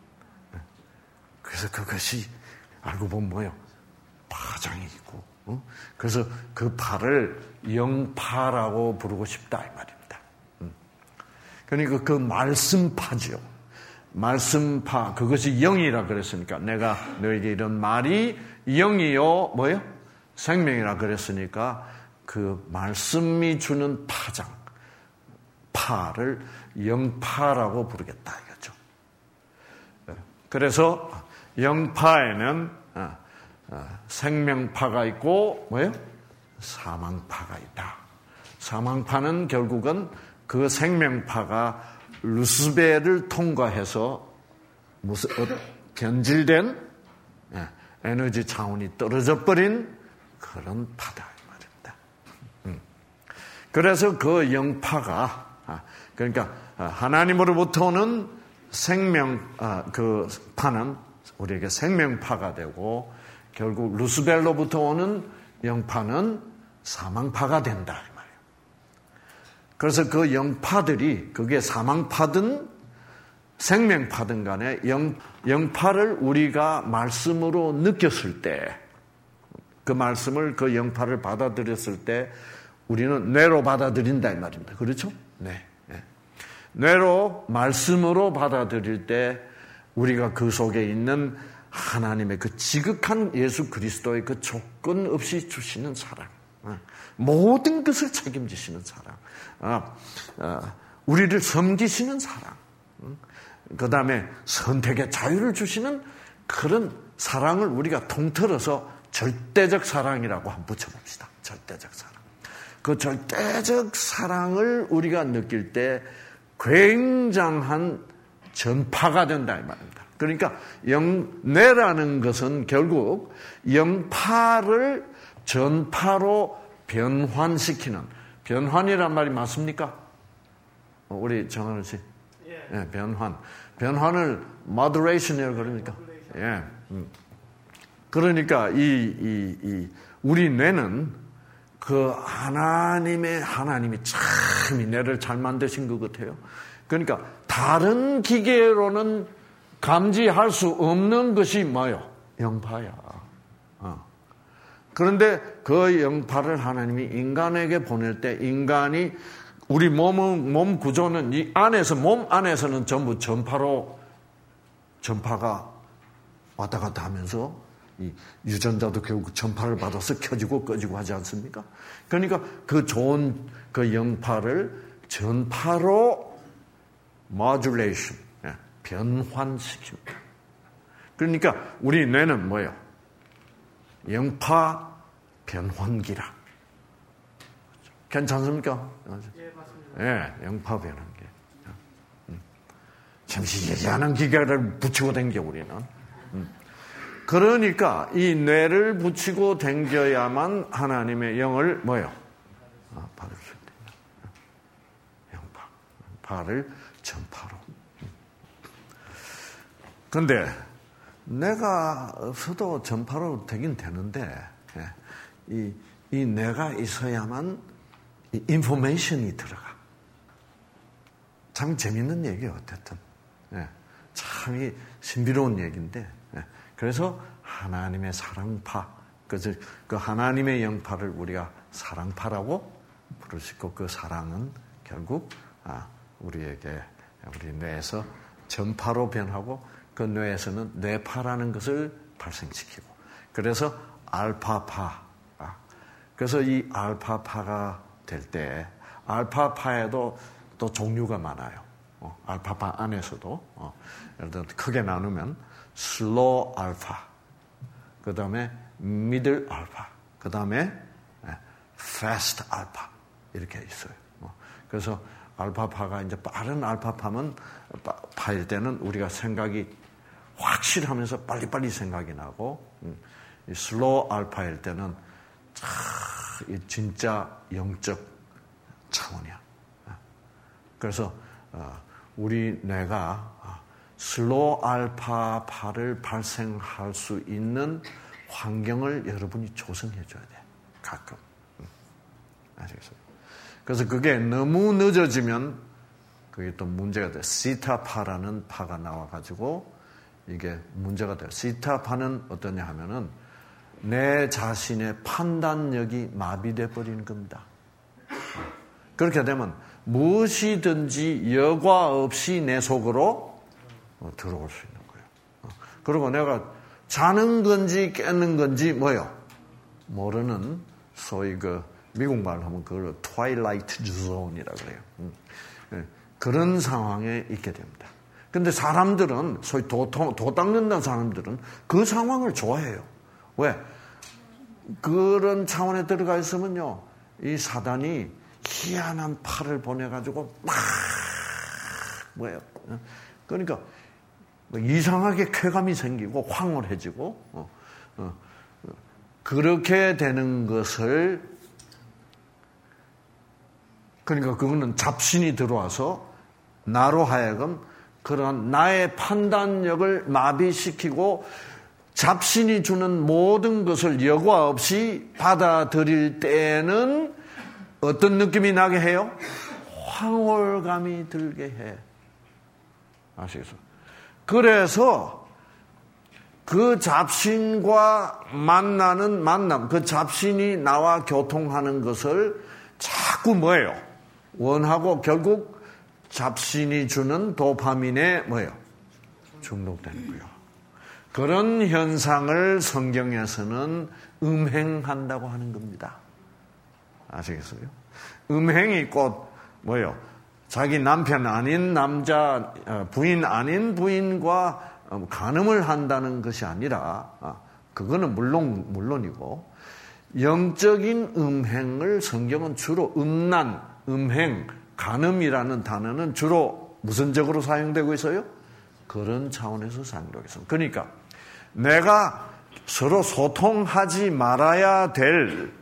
그래서 그것이 알고 보면 뭐요? 파장이 있고 그래서 그 파를 영파라고 부르고 싶다 이 말입니다. 그러니까 그 말씀파죠. 말씀파 그것이 영이라 그랬으니까 내가 너에게 이런 말이 영이요 뭐요? 생명이라 그랬으니까 그 말씀이 주는 파장 파를 영파라고 부르겠다 이거죠. 그래서 영파에는 생명파가 있고 뭐예요? 사망파가 있다. 사망파는 결국은 그 생명파가 루스벨을 통과해서 무슨 변질된 에너지 차원이 떨어져 버린 그런 파다 이 말입니다. 그래서 그 영파가 그러니까 하나님으로부터 오는 생명 그 파는 우리에게 생명파가 되고 결국 루스벨로부터 오는 영파는 사망파가 된다 이 말이에요. 그래서 그 영파들이 그게 사망파든 생명파든 간에 영파를 우리가 말씀으로 느꼈을 때 그 말씀을 그 영파를 받아들였을 때 우리는 뇌로 받아들인다 이 말입니다. 그렇죠? 네. 뇌로 말씀으로 받아들일 때 우리가 그 속에 있는 하나님의 그 지극한 예수 그리스도의 그 조건 없이 주시는 사랑, 모든 것을 책임지시는 사랑, 우리를 섬기시는 사랑, 그 다음에 선택의 자유를 주시는 그런 사랑을 우리가 통틀어서 절대적 사랑이라고 한번 붙여봅시다. 절대적 사랑. 그 절대적 사랑을 우리가 느낄 때 굉장한 전파가 된다 이 말입니다. 그러니까 영내라는 것은 결국 영파를 전파로 변환시키는 변환이란 말이 맞습니까? 우리 정하는 씨, 예, 변환을 moderation이라고 그럽니까? 예. 그러니까 우리 뇌는 그 하나님이 참 이 뇌를 잘 만드신 것 같아요. 그러니까 다른 기계로는 감지할 수 없는 것이 뭐요? 영파야. 그런데 그 영파를 하나님이 인간에게 보낼 때 인간이 우리 몸 구조는 이 안에서 몸 안에서는 전부 전파가 왔다 갔다 하면서 이 유전자도 결국 전파를 받아서 켜지고 꺼지고 하지 않습니까? 그러니까 그 좋은 그 영파를 전파로 modulation, 변환시킵니다. 그러니까 우리 뇌는 뭐예요? 영파 변환기라. 괜찮습니까? 예, 맞습니다. 예, 영파 변환기. 잠시 예리한 기계를 붙이고 댕겨 우리는. 그러니까 이 뇌를 붙이고 댕겨야만 하나님의 영을 뭐예요? 받을 수 있다. 영파. 파를 전파로. 그런데 내가 없어도 전파로 되긴 되는데 이 내가 있어야만 이 인포메이션이 들어가. 참 재밌는 얘기예요. 어쨌든. 참 신비로운 얘기인데 그래서 하나님의 사랑파, 그 하나님의 영파를 우리가 사랑파라고 부를 수 있고 그 사랑은 결국 우리에게 우리 뇌에서 전파로 변하고 그 뇌에서는 뇌파라는 것을 발생시키고 그래서 알파파. 그래서 이 알파파가 될 때 알파파에도 또 종류가 많아요. 알파파 안에서도 예를 들어 크게 나누면 슬로우 알파, 그 다음에 미들 알파, 그 다음에 패스트 알파 이렇게 있어요. 그래서 알파파가 이제 빠른 알파파면 파일 때는 우리가 생각이 확실하면서 빨리빨리 생각이 나고 이 슬로우 알파일 때는 진짜 영적 차원이야. 그래서 우리 뇌가 슬로우 알파파를 발생할 수 있는 환경을 여러분이 조성해 줘야 돼. 가끔. 아시겠어요? 그래서 그게 너무 늦어지면 그게 또 문제가 돼. 시타파라는 파가 나와가지고 이게 문제가 돼요. 시타파는 어떠냐 하면은 내 자신의 판단력이 마비돼 버리는 겁니다. 그렇게 되면 무엇이든지 여과 없이 내 속으로 들어올 수 있는 거예요. 그리고 내가 자는 건지 깨는 건지 모르는 소위 미국 말로 하면 그걸 트와일라이트 존이라고 그래요. 그런 상황에 있게 됩니다. 근데 사람들은 소위 도 닦는다는 사람들은 그 상황을 좋아해요. 왜? 그런 차원에 들어가 있으면요, 이 사단이 희한한 팔을 보내가지고 그러니까 이상하게 쾌감이 생기고 황홀해지고 그렇게 되는 것을, 그러니까 그거는 잡신이 들어와서 나로 하여금 그러한 나의 판단력을 마비시키고 잡신이 주는 모든 것을 여과 없이 받아들일 때에는 어떤 느낌이 나게 해요? 황홀감이 들게 해. 아시겠어요? 그래서 그 잡신과 만나는 만남, 그 잡신이 나와 교통하는 것을 자꾸 원하고 결국 잡신이 주는 도파민에 중독되는 거예요. 그런 현상을 성경에서는 음행한다고 하는 겁니다. 아시겠어요? 음행이 곧 자기 남편 아닌 남자, 부인 아닌 부인과 간음을 한다는 것이 아니라, 그거는 물론이고, 영적인 음행을 성경은 주로 음란, 음행, 간음이라는 단어는 주로 무슨 적으로 사용되고 있어요? 그런 차원에서 사용되고 있습니다. 그러니까 내가 서로 소통하지 말아야 될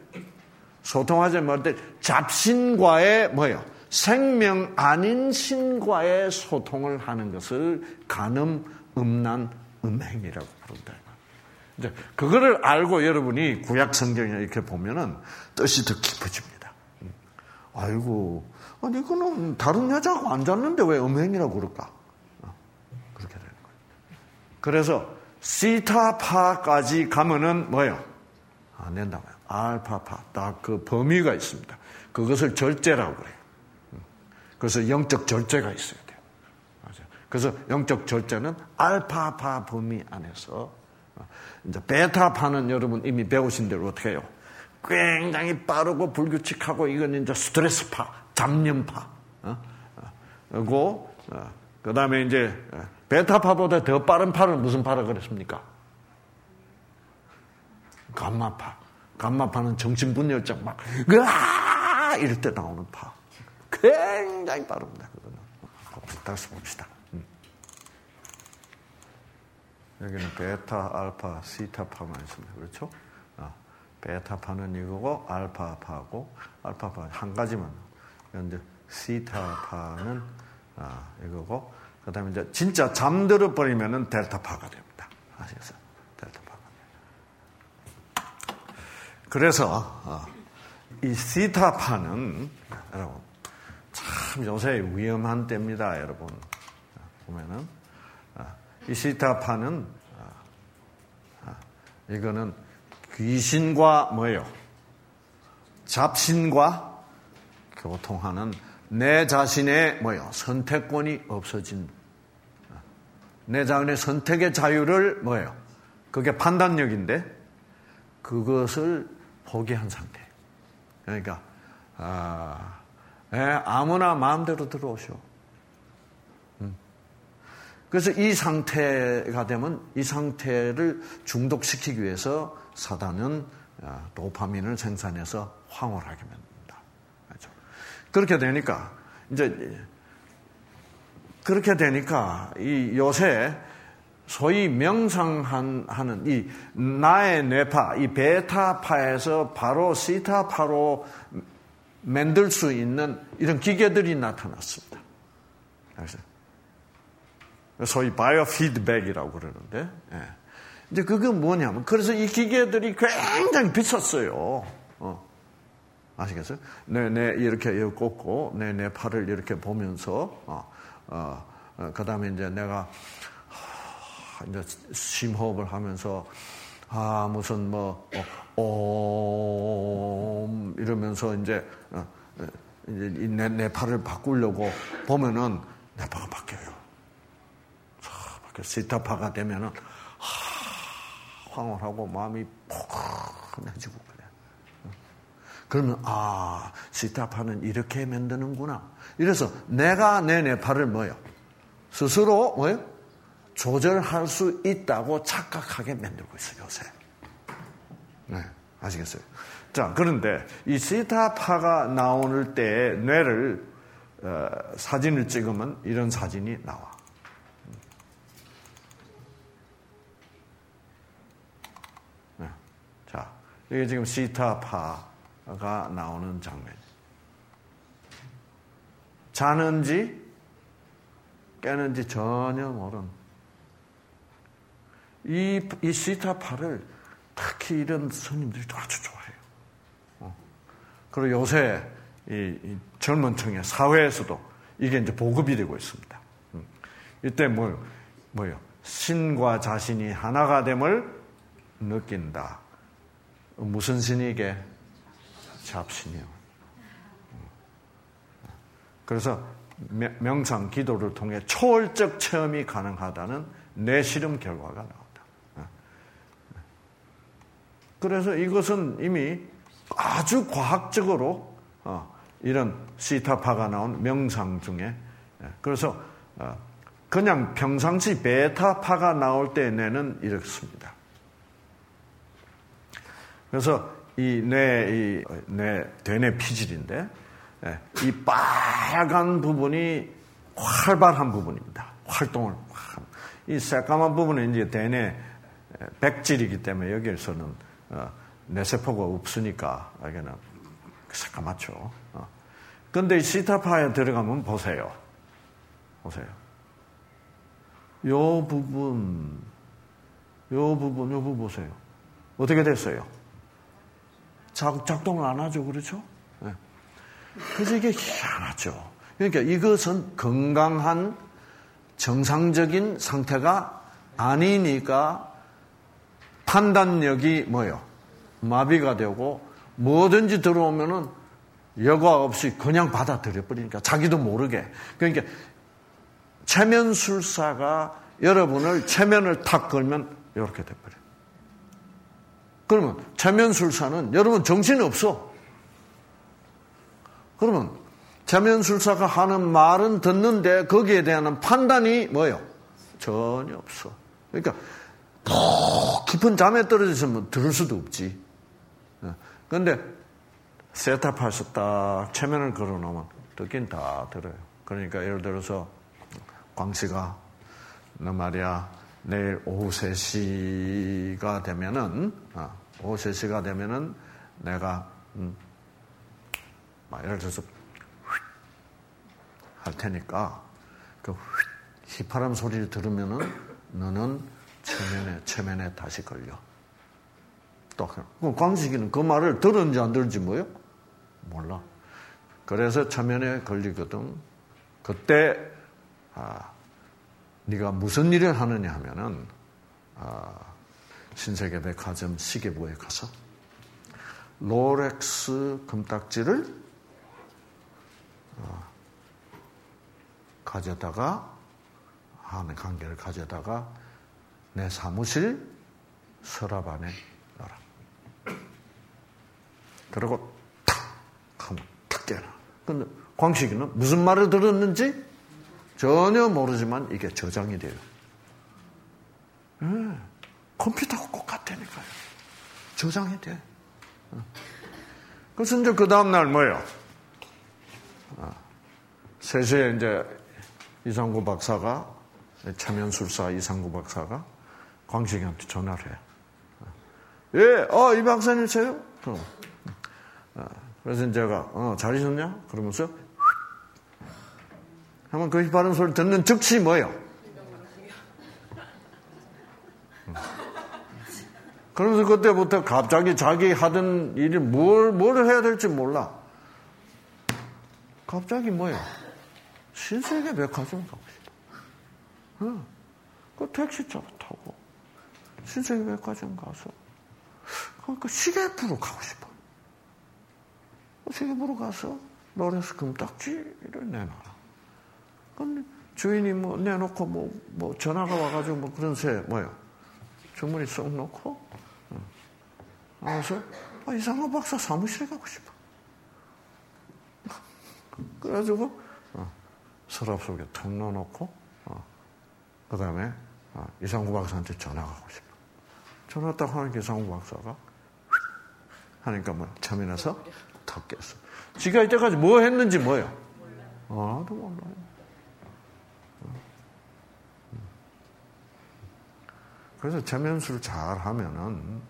잡신과의 생명 아닌 신과의 소통을 하는 것을 간음, 음란, 음행이라고 부른다. 이제 그거를 알고 여러분이 구약 성경에 이렇게 보면은 뜻이 더 깊어집니다. 아이고, 아니 이거는 다른 여자하고 안 잤는데 왜 음행이라고 그럴까? 그렇게 되는 거예요. 그래서 시타파까지 가면은 안 된다고요. 알파파, 딱 그 범위가 있습니다. 그것을 절제라고 그래요. 그래서 영적 절제가 있어야 돼요. 맞아요. 그래서 영적 절제는 알파파 범위 안에서, 이제 베타파는 여러분 이미 배우신 대로 어떻게 해요? 굉장히 빠르고 불규칙하고, 이건 이제 스트레스파, 잡념파. 그리고 그 다음에 이제 베타파보다 더 빠른 파는 무슨 파라 그랬습니까? 감마파. 감마파는 정신분열증 으아! 이럴 때 나오는 파. 굉장히 빠릅니다. 그거는. 다시 봅시다. 여기는 베타, 알파, 시타파만 있습니다. 그렇죠? 베타파는 이거고, 알파파고, 알파파 한 가지만. 이제 시타파는 이거고, 그 다음에 이제 진짜 잠들어 버리면은 델타파가 됩니다. 아시겠어요? 델타파가. 그래서, 이 시타파는, 여러분, 참 요새 위험한 때입니다, 여러분. 보면은, 이 시타파는, 이거는 귀신과 잡신과 교통하는 내 자신의 선택권이 없어진, 내 자신의 선택의 자유를 그게 판단력인데 그것을 포기한 상태. 그러니까 아무나 마음대로 들어오셔. 그래서 이 상태가 되면 이 상태를 중독시키기 위해서 사단은 도파민을 생산해서 황홀하게 만듭니다. 그렇죠? 그렇게 되니까 이 요새 소위 명상하는 이 나의 뇌파, 이 베타파에서 바로 시타파로 만들 수 있는 이런 기계들이 나타났습니다. 그래서 소위 바이오 피드백이라고 그러는데, 예. 이제 그게 뭐냐면, 그래서 이 기계들이 굉장히 비쌌어요. 아시겠어요? 내 이렇게 꽂고, 내 팔을 이렇게 보면서, 그 다음에 이제 내가, 이제 심호흡을 하면서, 무슨 이러면서 이제 내 팔을 바꾸려고 보면은 내 파가 바뀌어요. 시타파가 되면은 황홀하고 마음이 포근해지고 그래. 그러면 시타파는 이렇게 만드는구나. 이래서 내가 내 팔을 뭐요? 스스로 뭐요? 조절할 수 있다고 착각하게 만들고 있어요, 요새. 네, 아시겠어요? 자, 그런데 이 시타파가 나오는 때 뇌를 사진을 찍으면 이런 사진이 나와. 네. 자, 이게 지금 시타파가 나오는 장면. 자는지 깨는지 전혀 모르는. 이 시타파를 특히 이런 스님들이 아주 좋아해요. 그리고 요새 이 젊은 층의 사회에서도 이게 이제 보급이 되고 있습니다. 이때 뭐요? 신과 자신이 하나가 됨을 느낀다. 무슨 신이게? 잡신이요. 그래서 명상 기도를 통해 초월적 체험이 가능하다는 뇌실험 결과가 나온다. 그래서 이것은 이미 아주 과학적으로 이런 시타파가 나온 명상 중에, 그래서 그냥 평상시 베타파가 나올 때 뇌는 이렇습니다. 그래서 이 대뇌 피질인데, 이 빨간 부분이 활발한 부분입니다. 활동을. 이 새까만 부분은 이제 대뇌 백질이기 때문에 여기에서는 뇌세포가 없으니까 여기는 새까맣죠. 그런데 이 시타파에 들어가면 보세요. 요 부분 보세요. 어떻게 됐어요? 작동을 안 하죠, 그렇죠? 네. 그래서 이게 희한하죠. 그러니까 이것은 건강한 정상적인 상태가 아니니까 판단력이 뭐예요? 마비가 되고 뭐든지 들어오면은 여과 없이 그냥 받아들여 버리니까 자기도 모르게. 그러니까 체면술사가 여러분을 체면을 탁 걸면 이렇게 돼버려요. 그러면 체면술사는 여러분 정신이 없어. 그러면 체면술사가 하는 말은 듣는데 거기에 대한 판단이 뭐예요? 전혀 없어. 그러니까 깊은 잠에 떨어졌으면 들을 수도 없지. 그런데 세타파에서 딱 체면을 걸어놓으면 듣긴 다 들어요. 그러니까 예를 들어서 광씨가 너 말이야 내일 오후 3시가 되면은 오후 3시가 되면은 내가 예를 들어서 할 테니까 그 휘파람 소리를 들으면은 너는 체면에 다시 걸려. 또 광식이는 그 말을 들었는지 안 들었는지 뭐요? 몰라. 그래서 체면에 걸리거든. 그때 네가 무슨 일을 하느냐 하면은 신세계백화점 시계부에 가서 롤렉스 금딱지를 가져다가 하는 관계를 가져다가 내 사무실 서랍 안에 넣어라. 그리고 탁 하면 탁 깨라. 근데 광식이는 무슨 말을 들었는지 전혀 모르지만 이게 저장이 돼요. 컴퓨터하고 똑같다니까요. 저장이 돼. 그래서 이제 그 다음날 뭐예요? 3시에 이제 이상구 박사가, 체면술사 이상구 박사가 광식이한테 전화를 해. 예, 이 박사님이세요? 그래서 제가, 잘 있었냐? 그러면서, 하면 그 휘파람 소리 듣는 즉시 뭐예요? 그러면서 그때부터 갑자기 자기 하던 일이 뭘 해야 될지 몰라. 갑자기 뭐야? 신세계 백화점 가고 싶어. 그 택시차 타고 신세계 백화점 가서 그 시계 보러 가고 싶어. 시계 보러 가서 롤렉스 금딱지를 내놔라. 근데 주인이 뭐 내놓고 뭐 전화가 와가지고 뭐 그런 주머니 쏙 놓고 그래서 이상호 박사 사무실에 가고 싶어. 그래가지고 서랍 속에 턱 넣어놓고 그 다음에 이상구 박사한테 전화가고 싶어. 전화 딱 하니까 이상구 박사가 하니까 참여해서 턱 깼어. 지가 이때까지 뭐 했는지 뭐예요? 하나도 몰라요. 그래서 체면술 잘 하면은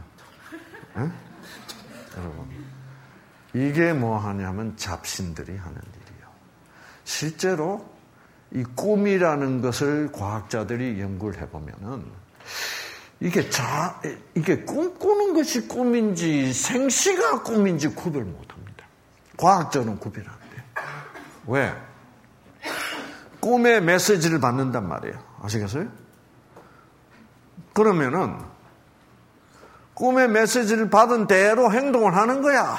여러분 이게 뭐 하냐면 잡신들이 하는 일이에요. 실제로 이 꿈이라는 것을 과학자들이 연구를 해보면은 이게 꿈꾸는 것이 꿈인지 생시가 꿈인지 구별 못합니다. 과학적으로는 구별하는데 왜? 꿈의 메시지를 받는단 말이에요. 아시겠어요? 그러면은 꿈의 메시지를 받은 대로 행동을 하는 거야.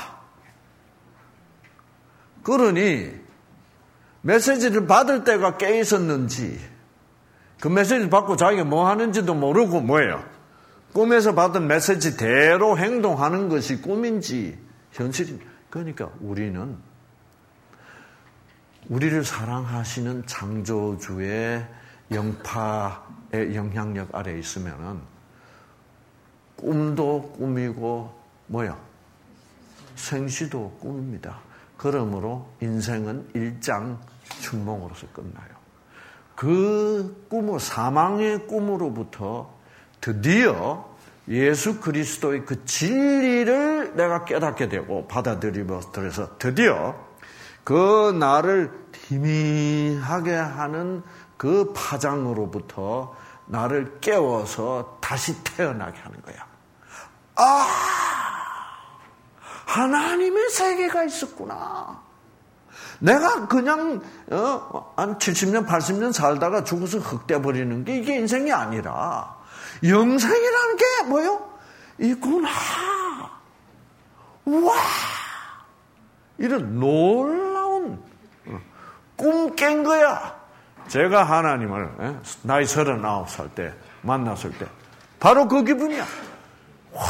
그러니 메시지를 받을 때가 깨 있었는지 그 메시지를 받고 자기가 뭐 하는지도 모르고 뭐예요? 꿈에서 받은 메시지대로 행동하는 것이 꿈인지 현실인지. 그러니까 우리는 우리를 사랑하시는 창조주의 영파의 영향력 아래에 있으면은 꿈도 꿈이고 생시도 꿈입니다. 그러므로 인생은 일장춘몽으로서 끝나요. 그 꿈을 사망의 꿈으로부터 드디어 예수 그리스도의 그 진리를 내가 깨닫게 되고 받아들이면서 드디어 그 나를 희미하게 하는 그 파장으로부터 나를 깨워서 다시 태어나게 하는 거야. 하나님의 세계가 있었구나. 내가 그냥 한 70년 80년 살다가 죽어서 흙돼버리는 게 이게 인생이 아니라 영생이라는 게 있구나. 와, 이런 놀라운 꿈 깬 거야. 제가 하나님을 나이 39살 때 만났을 때 바로 그 기분이야. 와,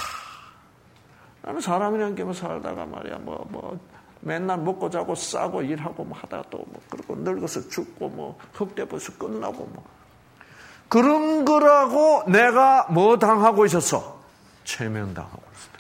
나는 사람이란 게 살다가 말이야 맨날 먹고 자고 싸고 일하고 하다가 또 그러고 늙어서 죽고 흑돼버려서 끝나고 그런 거라고 내가 뭐 당하고 있었어? 체면당하고 있었어.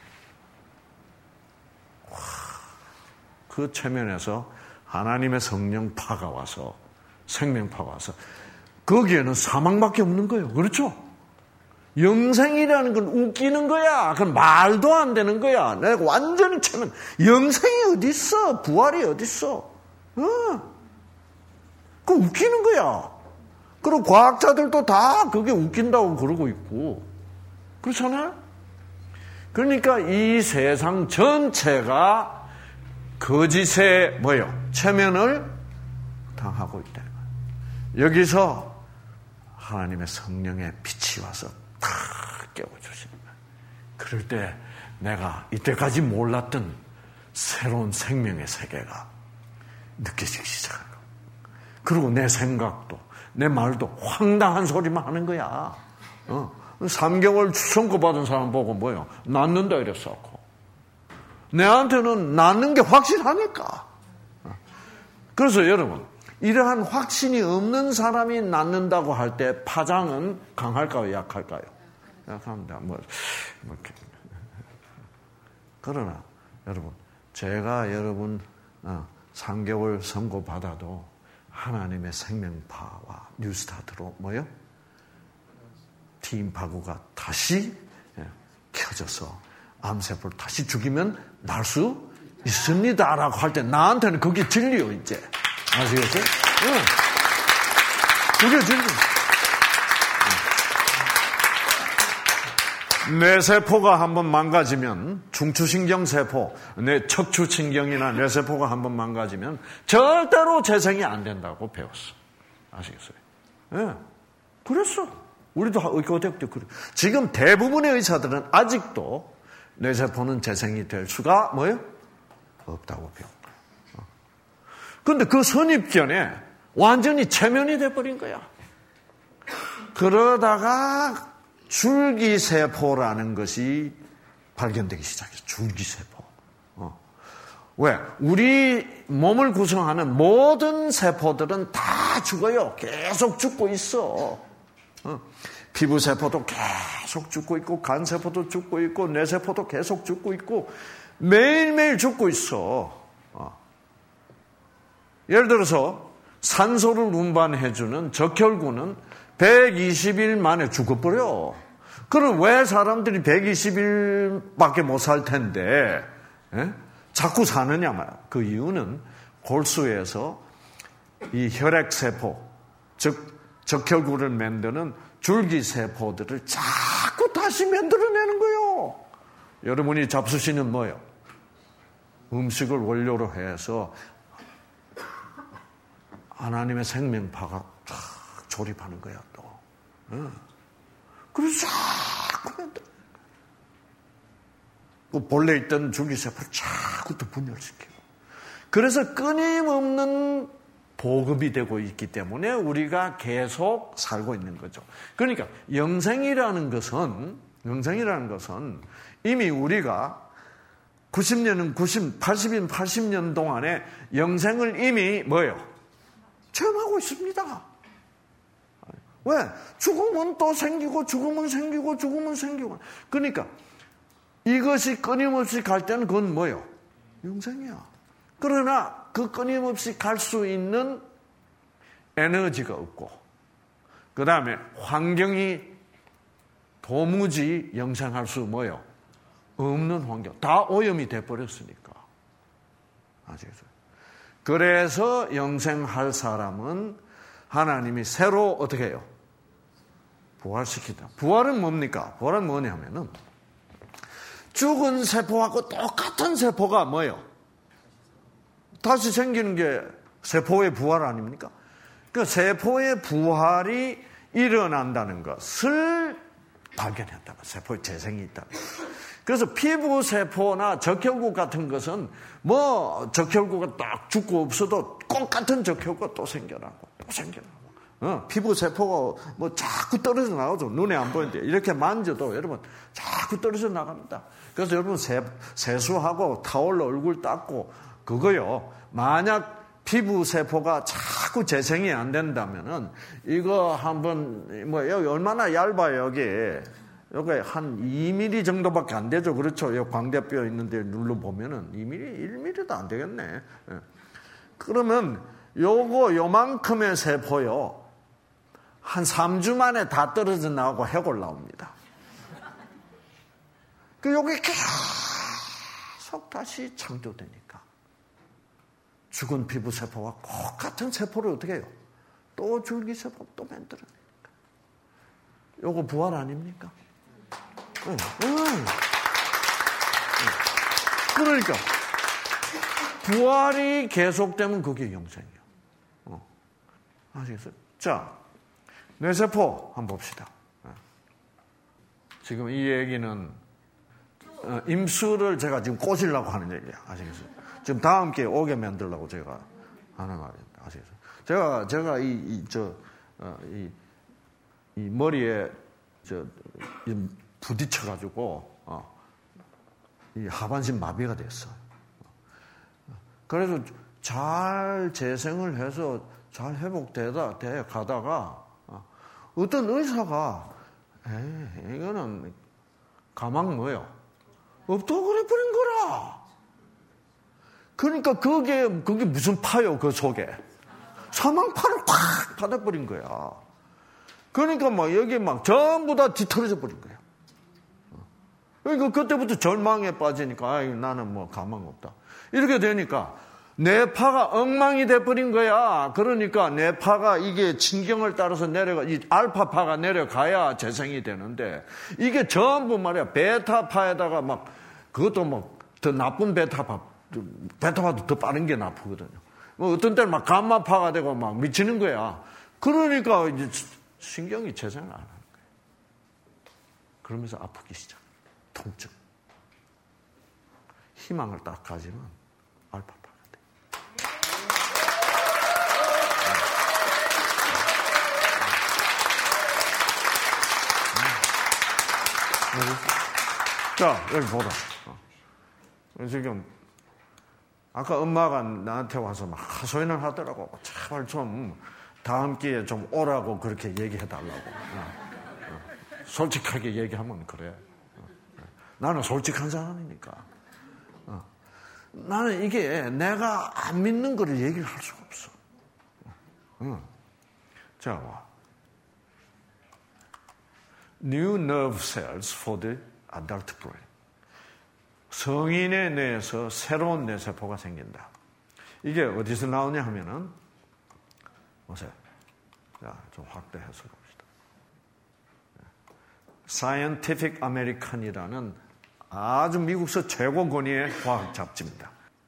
와, 그 체면에서 하나님의 성령파가 와서 생명파가 와서 거기에는 사망밖에 없는 거예요. 그렇죠? 영생이라는 건 웃기는 거야. 그건 말도 안 되는 거야. 내가 완전히 체면. 영생이 어디 있어? 부활이 어디 있어? 그거 웃기는 거야. 그리고 과학자들도 다 그게 웃긴다고 그러고 있고. 그렇잖아요? 그러니까 이 세상 전체가 거짓의 체면을 당하고 있다. 여기서 하나님의 성령의 빛이 와서 탁 깨워주시는 거예요. 그럴 때 내가 이때까지 몰랐던 새로운 생명의 세계가 느껴지기 시작하는 거예요. 그리고 내 생각도 내 말도 황당한 소리만 하는 거야. 3개월 선고받은 사람 보고 낫는다 이랬어. 내한테는 낫는 게 확실하니까. 그래서 여러분, 이러한 확신이 없는 사람이 낫는다고 할 때 파장은 강할까요? 약할까요? 약합니다. 그러나 여러분, 제가 여러분 3개월 선고받아도 하나님의 생명파와 뉴스타트로 팀파구가 다시 켜져서 암세포를 다시 죽이면 날 수 있습니다라고 할 때 나한테는 그게 진리요 이제. 아시겠어요? 그게 진리. 뇌세포가 한번 망가지면 중추신경세포, 척추신경이나 뇌세포가 한번 망가지면 절대로 재생이 안 된다고 배웠어. 아시겠어요? 예. 그랬어. 우리도 의과대학교 그래. 지금 대부분의 의사들은 아직도 뇌세포는 재생이 될 수가 뭐예요? 없다고 배운 거야. 그런데 그 선입견에 완전히 체면이 돼버린 거야. 그러다가 줄기세포라는 것이 발견되기 시작했어. 줄기세포. 왜? 우리 몸을 구성하는 모든 세포들은 다 죽어요. 계속 죽고 있어. 피부세포도 계속 죽고 있고, 간세포도 죽고 있고, 뇌세포도 계속 죽고 있고, 매일매일 죽고 있어. 예를 들어서 산소를 운반해주는 적혈구는 120일 만에 죽어버려. 그럼 왜 사람들이 120일밖에 못 살 텐데 자꾸 사느냐 말이야. 그 이유는 골수에서 이 혈액세포, 즉 적혈구를 만드는 줄기세포들을 자꾸 다시 만들어내는 거예요. 여러분이 잡수시는 뭐예요? 음식을 원료로 해서 하나님의 생명파가 쫙 조립하는 거야 또. 그래서 자꾸 만들어. 그 본래 있던 줄기세포를 자꾸 또 분열시키고. 그래서 끊임없는 보급이 되고 있기 때문에 우리가 계속 살고 있는 거죠. 그러니까 영생이라는 것은 이미 우리가 90년은 80년 동안에 영생을 이미 뭐예요? 체험하고 있습니다. 왜? 죽으면 또 생기고 죽으면 생기고 죽으면 생기고. 그러니까 이것이 끊임없이 갈 때는 그건 뭐예요? 영생이야. 그러나 그 끊임없이 갈 수 있는 에너지가 없고, 그 다음에 환경이 도무지 영생할 수 뭐예요? 없는 환경. 다 오염이 돼버렸으니까. 아시겠어요? 그래서 영생할 사람은 하나님이 새로 어떻게 해요? 부활시키다. 부활은 뭡니까? 부활은 뭐냐면은 죽은 세포하고 똑같은 세포가 뭐예요? 다시 생기는 게 세포의 부활 아닙니까? 그 세포의 부활이 일어난다는 것을 발견했다고. 세포의 재생이 있다. 그래서 피부세포나 적혈구 같은 것은 뭐 적혈구가 딱 죽고 없어도 똑같은 적혈구가 또 생겨나고 또 생겨나고. 피부세포가 뭐 자꾸 떨어져 나오죠. 눈에 안 보이는데 이렇게 만져도 여러분 자꾸 떨어져 나갑니다. 그래서 여러분 세수하고 타올로 얼굴 닦고 그거요. 만약 피부세포가 자꾸 재생이 안 된다면은 이거 한번 뭐 여기 얼마나 얇아요 여기 한 2mm 정도밖에 안 되죠. 그렇죠. 여기 광대뼈 있는데 눌러보면은 2mm, 1mm도 안 되겠네. 그러면 요만큼의 세포요. 한 3주 만에 다 떨어져 나오고 해골 나옵니다. 요게 계속 다시 창조되니까. 죽은 피부세포와 똑같은 세포를 어떻게 해요? 또 줄기세포 또 만들어내니까. 요거 부활 아닙니까? 그러니까 부활이 계속되면 그게 영생이에요. 아시겠어요? 자, 뇌세포 한번 봅시다. 지금 이 얘기는 임수를 제가 지금 꼬시려고 하는 얘기야. 아시겠어요? 지금 다음 기회에 오게 만들려고 제가 하는 말이에요. 아시겠어요? 제가 이 머리에 부딪혀가지고 이 하반신 마비가 됐어요. 그래서 잘 재생을 해서 잘 회복되다 가다가 어떤 의사가 이거는 가망 뭐예요? 없다고 그래버린 거라. 그러니까 그게 무슨 파요? 그 속에 사망파를 팍 받아버린 거야. 그러니까 막 여기 막 전부 다 뒤틀어져 버린 거야. 그러니까 그때부터 절망에 빠지니까 나는 뭐 가망 없다. 이렇게 되니까 뇌파가 엉망이 돼버린 거야. 그러니까 뇌파가 이게 진경을 따라서 이 알파파가 내려가야 재생이 되는데, 이게 전부 말이야. 베타파에다가 그것도 더 나쁜 베타파도 더 빠른 게 나쁘거든요. 어떤 때는 감마파가 되고 미치는 거야. 그러니까 이제 신경이 재생을 안 하는 거예요. 그러면서 아프기 시작. 통증. 희망을 딱 가지면 알파파가 돼. 자, 여기 보라. 지금 아까 엄마가 나한테 와서 하소연을 하더라고. 제발 좀 다음 기회에 좀 오라고 그렇게 얘기해달라고. 솔직하게 얘기하면 그래. 나는 솔직한 사람이니까. 나는 이게 내가 안 믿는 거를 얘기를 할 수가 없어. 자, 와. New nerve cells for the adult brain. 성인의 뇌에서 새로운 뇌세포가 생긴다. 이게 어디서 나오냐 하면은, 보세요. 자, 좀 확대해서 봅시다. Scientific American이라는 아주 미국서 최고 권위의 과학 잡지입니다.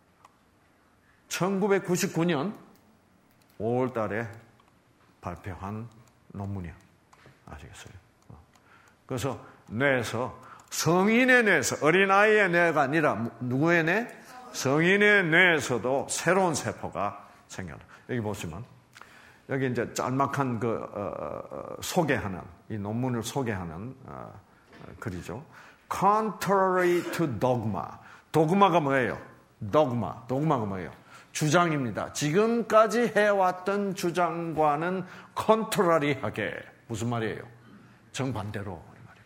1999년 5월 달에 발표한 논문이야. 아시겠어요? 그래서 뇌에서 성인의 뇌에서, 어린아이의 뇌가 아니라 누구의 뇌? 성인의 뇌에서도 새로운 세포가 생겨나. 여기 보시면 여기 이제 짤막한 소개하는, 이 논문을 소개하는 글이죠. Contrary to dogma. 도그마가 뭐예요? 도그마가 뭐예요? 주장입니다. 지금까지 해왔던 주장과는 contrary하게. 무슨 말이에요? 정반대로.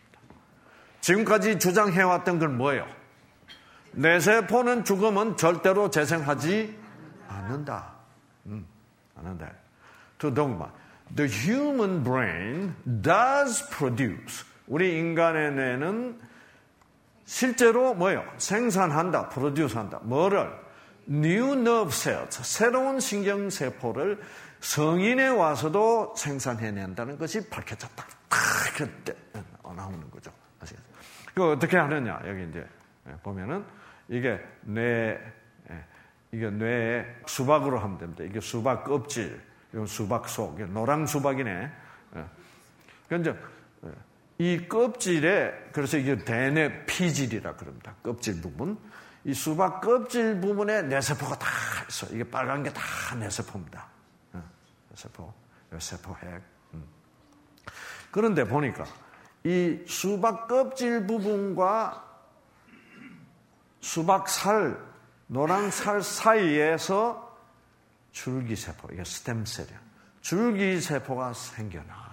지금까지 주장해왔던 건 뭐예요? 뇌세포는 죽으면 절대로 재생하지 않는다. 않는다. To dogma. The human brain does produce. 우리 인간의 뇌는 실제로 뭐예요? 생산한다, 프로듀스한다. 뭐를? New nerve cells. 새로운 신경세포를 성인에 와서도 생산해낸다는 것이 밝혀졌다. 그때 나오는 거죠. 아시겠어요? 그 어떻게 하느냐? 여기 이제 보면은 이게 이게 뇌에 수박으로 하면 됩니다. 이게 수박 껍질, 이건 수박 속, 노랑 수박이네. 그런데 이 껍질에, 그래서 이게 대뇌 피질이라 그럽니다. 껍질 부분. 이 수박 껍질 부분에 뇌세포가 다 있어. 이게 빨간 게 다 뇌세포입니다. 뇌세포핵. 그런데 보니까 이 수박 껍질 부분과 수박살, 노란살 사이에서 줄기세포, 이게 스템셀이야. 줄기세포가 생겨나.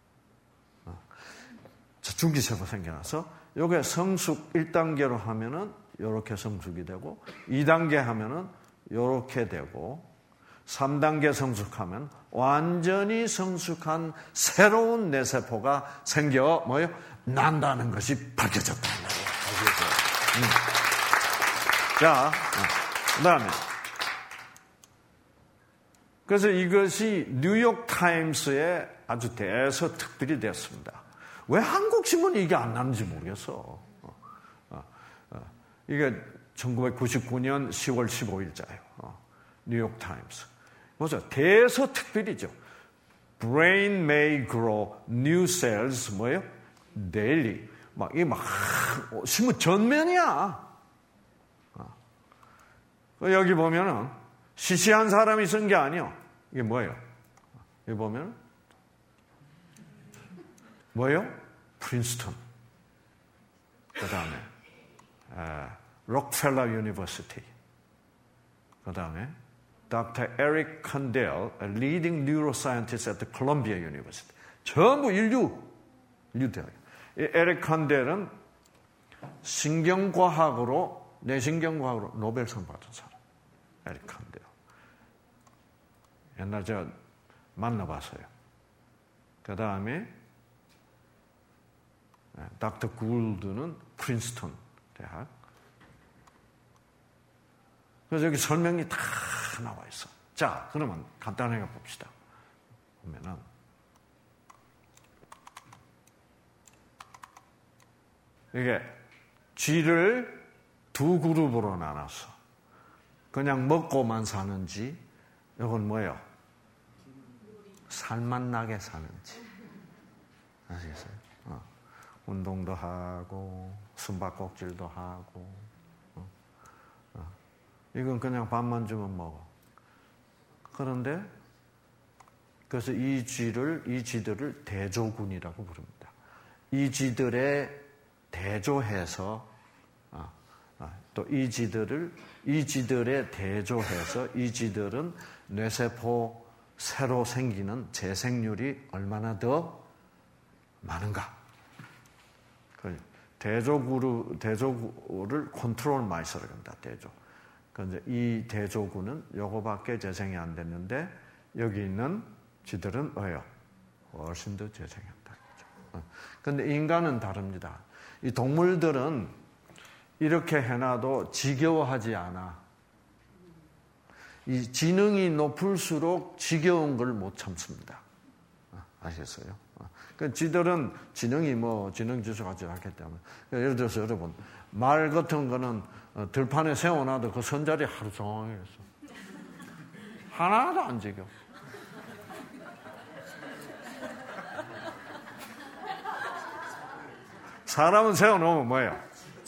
줄기세포 생겨나서 요게 성숙 1단계로 하면은 요렇게 성숙이 되고 2단계 하면은 요렇게 되고 3단계 성숙하면 완전히 성숙한 새로운 뇌세포가 생겨 뭐요? 난다는 것이 밝혀졌다는 거예요. 자, 그다음에 그래서 이것이 뉴욕 타임스에 아주 대서특필이 됐습니다. 왜 한국 신문이 이게 안 나는지 모르겠어. 이게 1999년 10월 15일자예요. 뉴욕 타임스. 보세요. 대서특필이죠. Brain may grow new cells 뭐예요? daily. 이게 신문 전면이야. 여기 보면은 시시한 사람이 쓴 게 아니요. 이게 뭐예요? 여기 보면 뭐예요? 프린스턴. 그 다음에 록펠러 유니버시티. 그 다음에 Dr. Eric Kandel, a leading neuroscientist at the Columbia University. 전부 인류 대학. 에릭 칸델은 뇌신경과학으로 노벨상 받은 사람. 에릭 칸델. 옛날 제가 만나봤어요. 그 다음에 닥터 굴드는 프린스턴 대학. 그래서 여기 설명이 다 다 나와 있어. 자, 그러면 간단하게 봅시다. 보면은 이게 쥐를 두 그룹으로 나눴어. 그냥 먹고만 사는지, 이건 뭐예요? 살맛 나게 사는지. 아시겠어요? 운동도 하고, 숨바꼭질도 하고, 이건 그냥 밥만 주면 먹어. 그런데, 그래서 이 쥐들을 대조군이라고 부릅니다. 이 쥐들의 대조해서, 또 이 쥐들의 대조해서 이 쥐들은 뇌세포 새로 생기는 재생률이 얼마나 더 많은가. 대조구를 컨트롤 마이스라고 합니다. 대조. 그런데 이 대조구는 요거밖에 재생이 안 됐는데 여기 있는 쥐들은 왜요? 훨씬 더 재생한다. 그런데 인간은 다릅니다. 이 동물들은 이렇게 해놔도 지겨워하지 않아. 이 지능이 높을수록 지겨운 걸 못 참습니다. 아시겠어요? 그 쥐들은 지능 지수가 낮기 때문에. 예를 들어서 여러분, 말 같은 거는 들판에 세워놔도 그 선자리 하루 종일 있어. 하나도 안 지겨. 사람은 세워놓으면 뭐예요?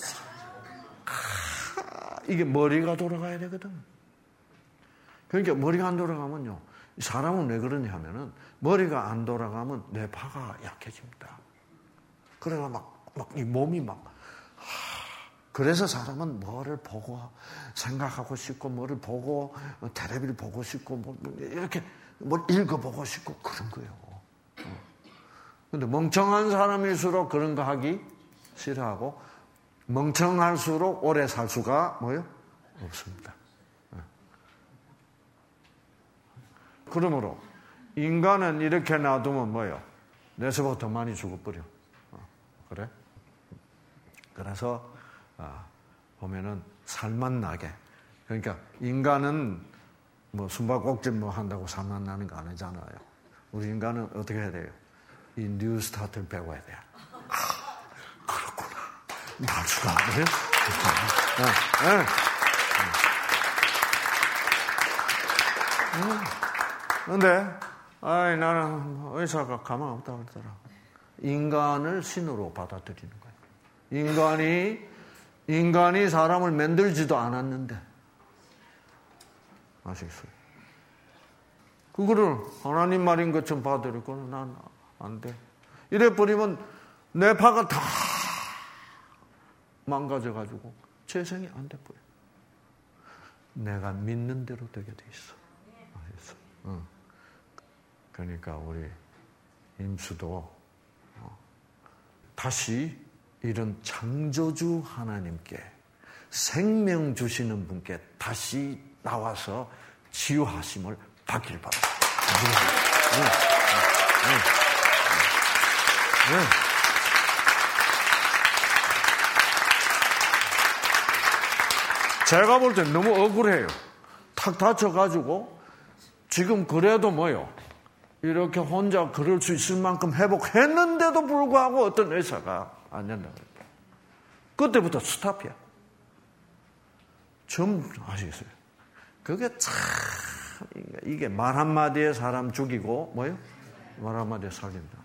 이게 머리가 돌아가야 되거든. 그러니까 머리가 안 돌아가면요. 사람은 왜 그러냐 하면은 머리가 안 돌아가면 뇌파가 약해집니다. 그래가 막 이 몸이 그래서 사람은 뭐를 보고 생각하고 싶고 뭐를 보고 텔레비를 보고 싶고 뭐 이렇게 뭘 읽어보고 싶고 그런 거예요. 근데 멍청한 사람일수록 그런 거 하기 싫어하고 멍청할수록 오래 살 수가 뭐요? 없습니다. 그러므로 인간은 이렇게 놔두면 뭐예요? 뇌세포 더 많이 죽어버려. 그래? 그래서 보면은 살맛 나게. 그러니까 인간은 뭐 숨바꼭질 뭐 한다고 살맛 나는 거 아니잖아요. 우리 인간은 어떻게 해야 돼요? 이 뉴스타트를 배워야 돼요. 그렇구나. 나주가 그래요? 그런데 나는 의사가 가만 없다 그러더라. 인간을 신으로 받아들이는 거예요. 인간이 사람을 만들지도 않았는데 아시겠어요? 그거를 하나님 말인 것처럼 받아들이고는 난 안 돼. 이래버리면 뇌파가 다 망가져가지고 재생이 안 돼버려. 내가 믿는 대로 되게 돼 있어. 알겠어? 그러니까 우리 임수도 다시 이런 창조주 하나님께 생명 주시는 분께 다시 나와서 치유하심을 받길 바랍니다. 제가 볼 땐 너무 억울해요. 탁 다쳐가지고 지금 그래도 뭐요? 이렇게 혼자 그럴 수 있을 만큼 회복했는데도 불구하고 어떤 의사가 안 된다고 그랬다. 그때부터 스탑이야. 좀 아시겠어요? 그게 참 이게 말 한마디에 사람 죽이고 뭐요? 말 한마디에 살린다.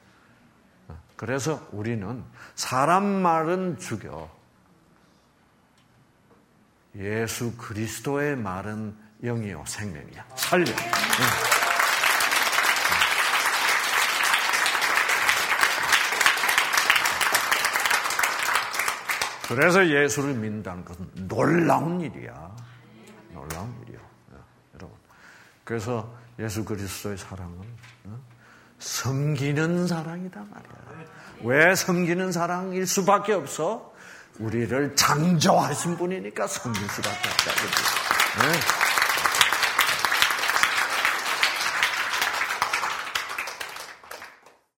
그래서 우리는 사람 말은 죽여. 예수 그리스도의 말은 영이요 생명이야. 살려. 그래서 예수를 믿는다는 것은 놀라운 일이야. 놀라운 일이야. 여러분. 그래서 예수 그리스도의 사랑은 섬기는 사랑이다 말이야. 왜 섬기는 사랑일 수밖에 없어? 우리를 창조하신 분이니까 섬길 수밖에 없다. 네.